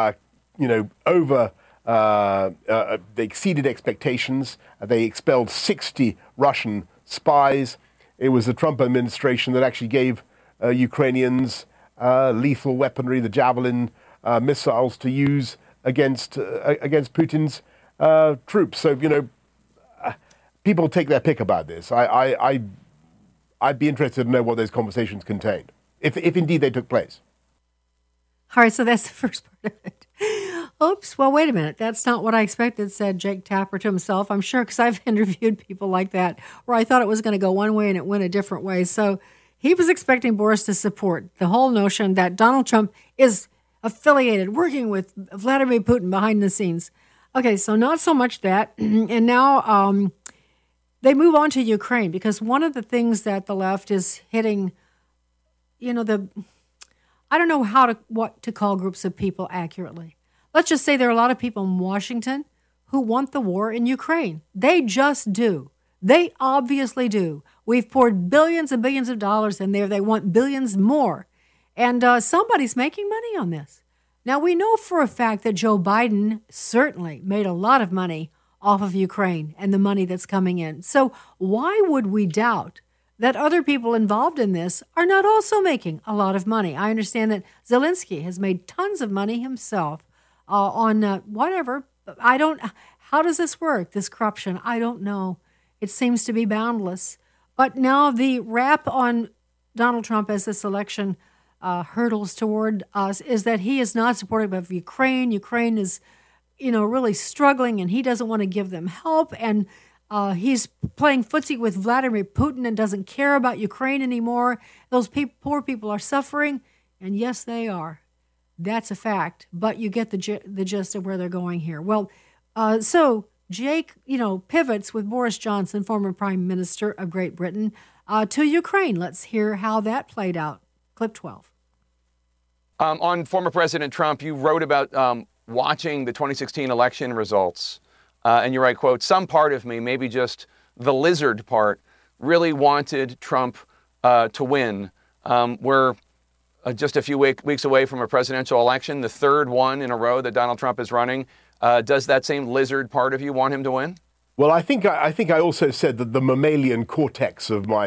they exceeded expectations. They expelled 60 Russian spies. It was the Trump administration that actually gave Ukrainians lethal weaponry, the Javelin missiles, to use against Putin's troops. So, people take their pick about this. I'd be interested to know what those conversations contained, if indeed they took place.
All right, so that's the first part of it. Oops, well, wait a minute. That's not what I expected, said Jake Tapper to himself. I'm sure, because I've interviewed people like that, where I thought it was going to go one way and it went a different way. So he was expecting Boris to support the whole notion that Donald Trump is affiliated, working with Vladimir Putin behind the scenes. Okay, so not so much that. And now they move on to Ukraine, because one of the things that the left is hitting, I don't know what to call groups of people accurately. Let's just say there are a lot of people in Washington who want the war in Ukraine. They just do. They obviously do. We've poured billions and billions of dollars in there. They want billions more. And somebody's making money on this. Now, we know for a fact that Joe Biden certainly made a lot of money off of Ukraine and the money that's coming in. So why would we doubt that other people involved in this are not also making a lot of money? I understand that Zelensky has made tons of money himself on whatever. How does this work, this corruption? I don't know. It seems to be boundless. But now the rap on Donald Trump as this election hurdles toward us is that he is not supportive of Ukraine. Ukraine is, really struggling, and he doesn't want to give them help. And he's playing footsie with Vladimir Putin and doesn't care about Ukraine anymore. Those poor people are suffering, and yes, they are. That's a fact, but you get the gist of where they're going here. Well, so Jake, pivots with Boris Johnson, former Prime Minister of Great Britain, to Ukraine. Let's hear how that played out. Clip 12.
On former President Trump, you wrote about watching the 2016 election results, and you write, quote, "Some part of me, maybe just the lizard part, really wanted Trump to win. We're just a few weeks away from a presidential election, the third one in a row that Donald Trump is running. Does that same lizard part of you want him to win?"
Well, I think I also said that the mammalian cortex of my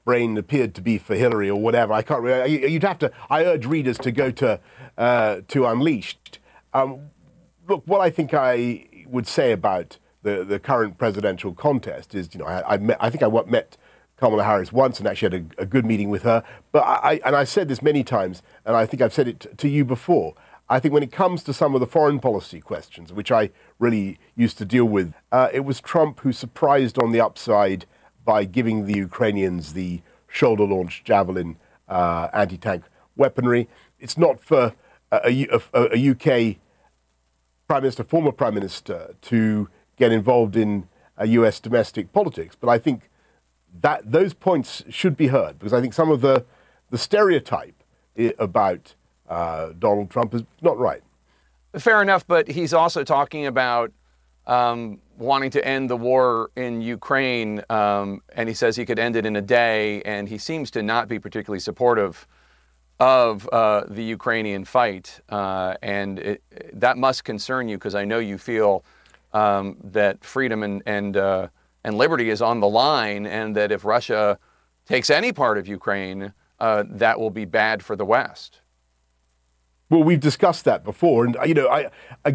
brain appeared to be for Hillary or whatever. I can't. You'd have to. I urge readers to go to Unleashed. Look, what I think I would say about the current presidential contest is, I think I met Kamala Harris once and actually had a good meeting with her. But I've said this many times, and I think I've said it to you before. I think when it comes to some of the foreign policy questions, which I really used to deal with, it was Trump who surprised on the upside by giving the Ukrainians the shoulder-launched Javelin anti-tank weaponry. It's not for a UK Prime Minister, former Prime Minister, to get involved in US domestic politics. But I think that those points should be heard, because I think some of the stereotype about Donald Trump is not right.
Fair enough, but he's also talking about wanting to end the war in Ukraine, and he says he could end it in a day, and he seems to not be particularly supportive of the Ukrainian fight, and that must concern you, because I know you feel that freedom and liberty is on the line, and that if Russia takes any part of Ukraine, that will be bad for the West.
Well, we've discussed that before, and I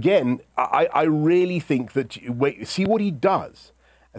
really think that see what he does,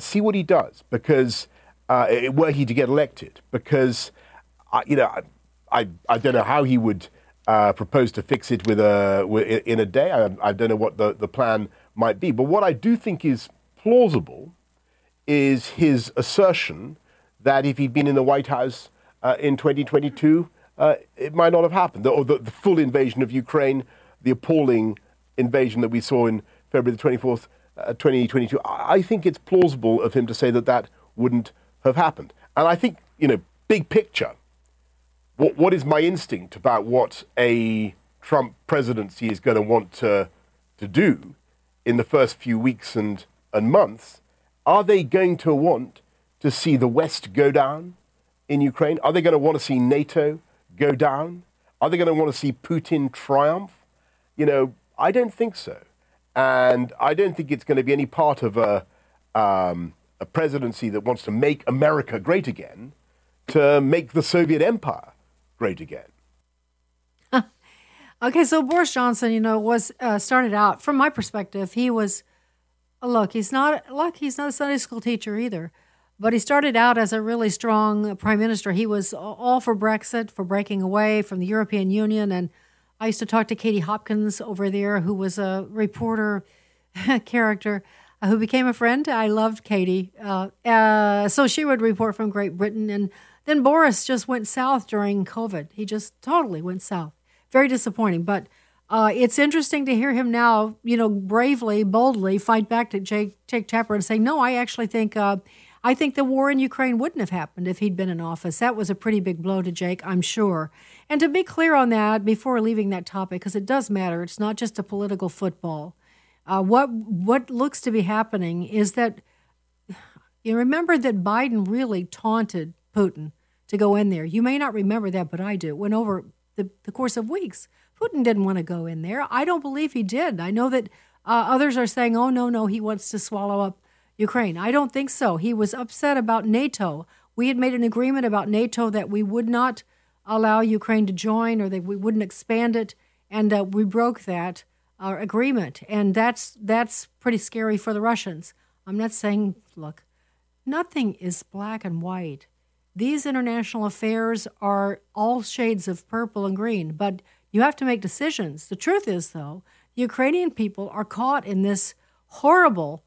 because were he to get elected, because I don't know how he would propose to fix it in a day. I don't know what the plan might be, but what I do think is plausible is his assertion that if he'd been in the White House in 2022. It might not have happened, or the full invasion of Ukraine, the appalling invasion that we saw in February the 24th, 2022. I think it's plausible of him to say that wouldn't have happened. And I think, big picture, what is my instinct about what a Trump presidency is going to want to do in the first few weeks and months? Are they going to want to see the West go down in Ukraine? Are they going to want to see NATO go down? Are they going to want to see Putin triumph? I don't think so. And I don't think it's going to be any part of a presidency that wants to make America great again, to make the Soviet Empire great again.
Okay, so Boris Johnson, was started out, from my perspective, he was, he's not a Sunday school teacher either. But he started out as a really strong prime minister. He was all for Brexit, for breaking away from the European Union. And I used to talk to Katie Hopkins over there, who was a reporter character who became a friend. I loved Katie. So she would report from Great Britain. And then Boris just went south during COVID. He just totally went south. Very disappointing. But it's interesting to hear him now, bravely, boldly fight back to Jake Tapper and say, no, I actually think... I think the war in Ukraine wouldn't have happened if he'd been in office. That was a pretty big blow to Jake, I'm sure. And to be clear on that, before leaving that topic, because it does matter, it's not just a political football. What looks to be happening is that, you remember that Biden really taunted Putin to go in there. You may not remember that, but I do. It went over the course of weeks. Putin didn't want to go in there. I don't believe he did. I know that others are saying, oh, no, he wants to swallow up Ukraine. I don't think so. He was upset about NATO. We had made an agreement about NATO that we would not allow Ukraine to join, or that we wouldn't expand it, and we broke that agreement. And that's pretty scary for the Russians. I'm not saying, look, nothing is black and white. These international affairs are all shades of purple and green, but you have to make decisions. The truth is, though, the Ukrainian people are caught in this horrible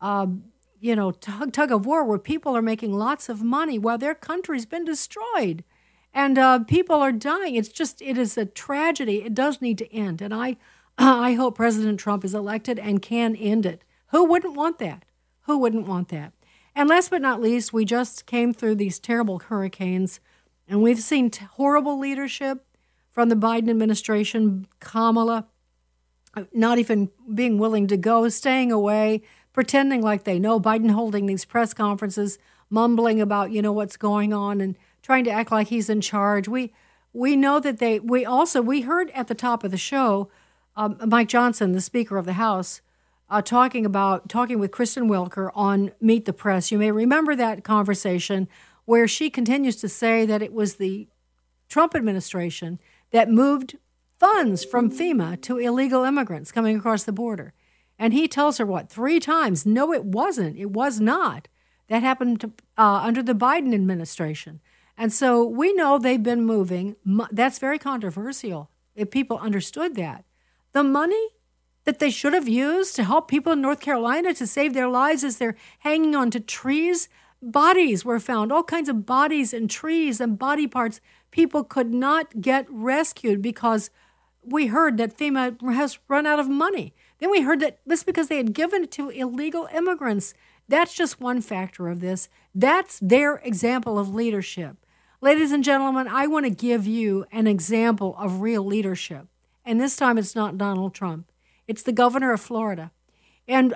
tug of war where people are making lots of money while their country's been destroyed, and people are dying. It is a tragedy. It does need to end, and I hope President Trump is elected and can end it. Who wouldn't want that? Who wouldn't want that? And last but not least, we just came through these terrible hurricanes, and we've seen horrible leadership from the Biden administration. Kamala not even being willing to go, staying away, pretending like they know. Biden holding these press conferences, mumbling about, what's going on and trying to act like he's in charge. We know that we heard at the top of the show, Mike Johnson, the Speaker of the House, talking with Kristen Welker on Meet the Press. You may remember that conversation where she continues to say that it was the Trump administration that moved funds from FEMA to illegal immigrants coming across the border. And he tells her, 3 times? No, it wasn't. It was not. That happened under the Biden administration. And so we know they've been moving. That's very controversial if people understood that. The money that they should have used to help people in North Carolina to save their lives as they're hanging onto trees, bodies were found, all kinds of bodies and trees and body parts. People could not get rescued because we heard that FEMA has run out of money. Then we heard that this because they had given it to illegal immigrants. That's just one factor of this. That's their example of leadership. Ladies and gentlemen, I want to give you an example of real leadership. And this time it's not Donald Trump. It's the governor of Florida. And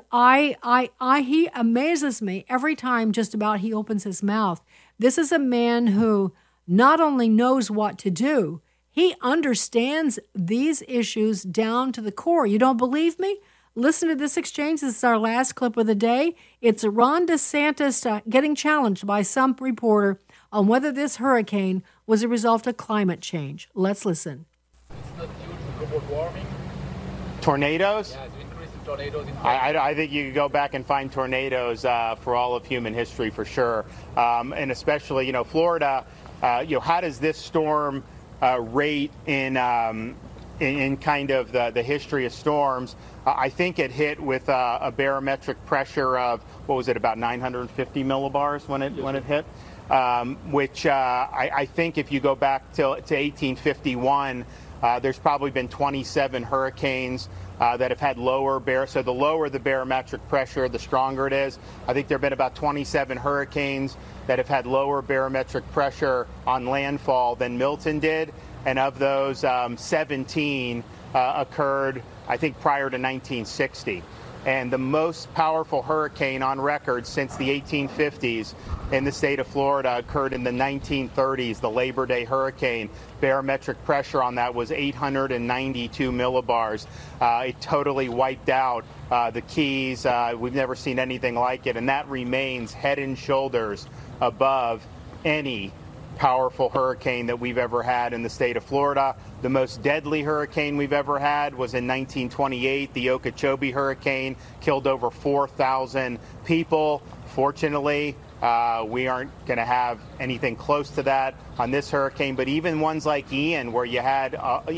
he amazes me every time just about he opens his mouth. This is a man who not only knows what to do, he understands these issues down to the core. You don't believe me? Listen to this exchange. This is our last clip of the day. It's Ron DeSantis getting challenged by some reporter on whether this hurricane was a result of climate change. Let's listen.
It's not due to global warming.
Tornadoes?
Yeah, the increase in tornadoes.
I think you could go back and find tornadoes for all of human history for sure. And especially, Florida, how does this storm rate in kind of the history of storms? I think it hit with a barometric pressure of, about 950 millibars when it hit? Which I think if you go back to 1851, there's probably been 27 hurricanes that have had so the lower the barometric pressure, the stronger it is. I think there have been about 27 hurricanes that have had lower barometric pressure on landfall than Milton did. And of those, 17 occurred, I think, prior to 1960. And the most powerful hurricane on record since the 1850s in the state of Florida occurred in the 1930s, the Labor Day hurricane. Barometric pressure on that was 892 millibars. It totally wiped out the Keys. We've never seen anything like it, and that remains head and shoulders above any powerful hurricane that we've ever had in the state of Florida. The most deadly hurricane we've ever had was in 1928. The Okeechobee hurricane killed over 4,000 people. Fortunately, we aren't going to have anything close to that on this hurricane. But even ones like Ian, where you had,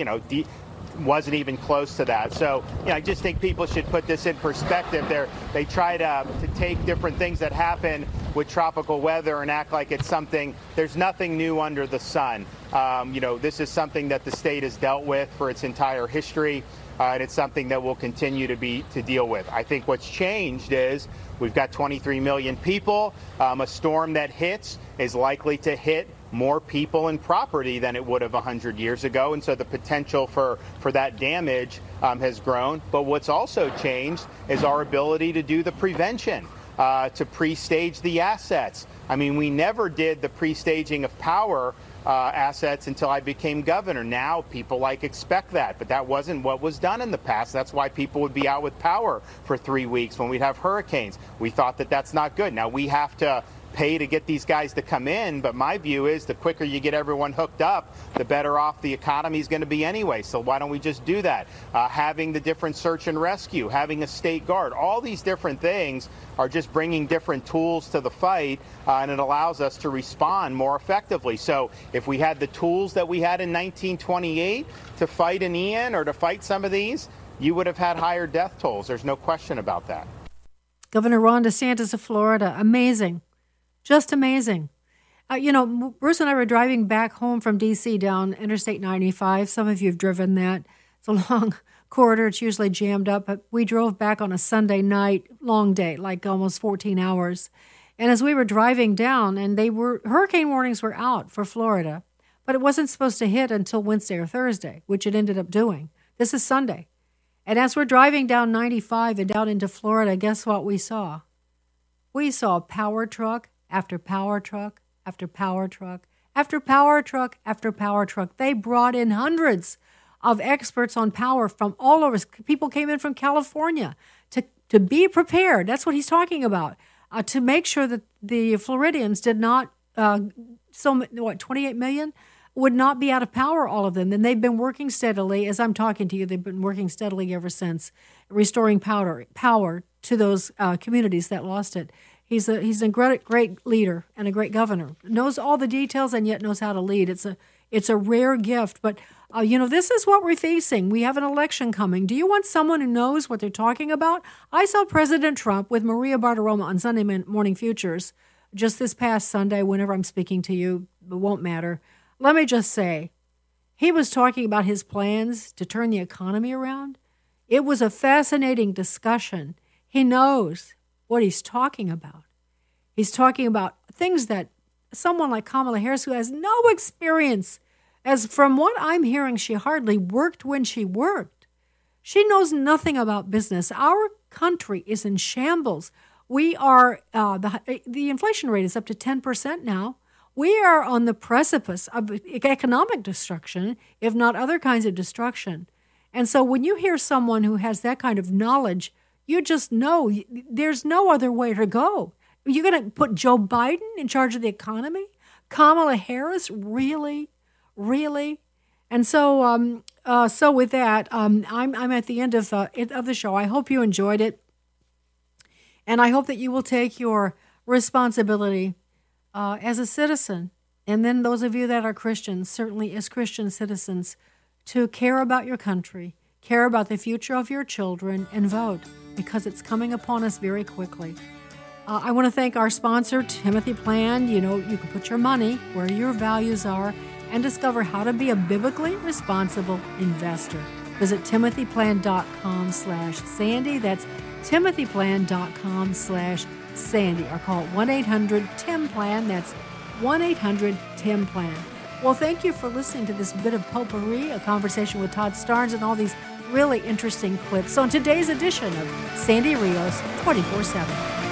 wasn't even close to that. So, I just think people should put this in perspective. They try to take different things that happen with tropical weather and act like it's something. There's nothing new under the sun. This is something that the state has dealt with for its entire history, and it's something that we'll continue to deal with. I think what's changed is we've got 23 million people. A storm that hits is likely to hit more people and property than it would have 100 years ago. And so the potential for that damage has grown. But what's also changed is our ability to do the prevention, to pre-stage the assets. I mean, we never did the pre-staging of power assets until I became governor. Now people expect that, but that wasn't what was done in the past. That's why people would be out with power for 3 weeks when we'd have hurricanes. We thought that that's not good. Now we have to pay to get these guys to come in, but my view is the quicker you get everyone hooked up, the better off the economy is going to be anyway. So why don't we just do that? Having the different search and rescue, having a state guard, all these different things are just bringing different tools to the fight, and it allows us to respond more effectively. So if we had the tools that we had in 1928 to fight an Ian or to fight some of these, you would have had higher death tolls. There's no question about that.
Governor Ron DeSantis of Florida, amazing. Just amazing. Bruce and I were driving back home from D.C. down Interstate 95. Some of you have driven that. It's a long corridor. It's usually jammed up. But we drove back on a Sunday night, long day, like almost 14 hours. And as we were driving down, and hurricane warnings were out for Florida, but it wasn't supposed to hit until Wednesday or Thursday, which it ended up doing. This is Sunday. And as we're driving down 95 and down into Florida, guess what we saw? We saw power truck after power truck, after power truck, after power truck, after power truck. They brought in hundreds of experts on power from all over. People came in from California to be prepared. That's what he's talking about, to make sure that the Floridians did not 28 million would not be out of power, all of them. And they've been working steadily. As I'm talking to you, they've been working steadily ever since, restoring power to those communities that lost it. He's a great leader and a great governor. Knows all the details and yet knows how to lead. It's a rare gift. But, this is what we're facing. We have an election coming. Do you want someone who knows what they're talking about? I saw President Trump with Maria Bartiromo on Sunday Morning Futures just this past Sunday. Whenever I'm speaking to you, it won't matter. Let me just say, he was talking about his plans to turn the economy around. It was a fascinating discussion. He knows what he's talking about. He's talking about things that someone like Kamala Harris, who has no experience, as from what I'm hearing, she hardly worked when she worked. She knows nothing about business. Our country is in shambles. We are, the inflation rate is up to 10% now. We are on the precipice of economic destruction, if not other kinds of destruction. And so when you hear someone who has that kind of knowledge, you just know there's no other way to go. You're going to put Joe Biden in charge of the economy? Kamala Harris? Really? Really? And so so with that, I'm at the end of the show. I hope you enjoyed it. And I hope that you will take your responsibility as a citizen, and then those of you that are Christians, certainly as Christian citizens, to care about your country, care about the future of your children, and vote, because it's coming upon us very quickly. I want to thank our sponsor, Timothy Plan. You can put your money where your values are and discover how to be a biblically responsible investor. Visit timothyplan.com/Sandy. That's timothyplan.com/Sandy, or call 1-800-TIM-PLAN. That's 1-800-TIM-PLAN. Well, thank you for listening to this bit of potpourri, a conversation with Todd Starnes, and all these really interesting clips on today's edition of Sandy Rios 24/7.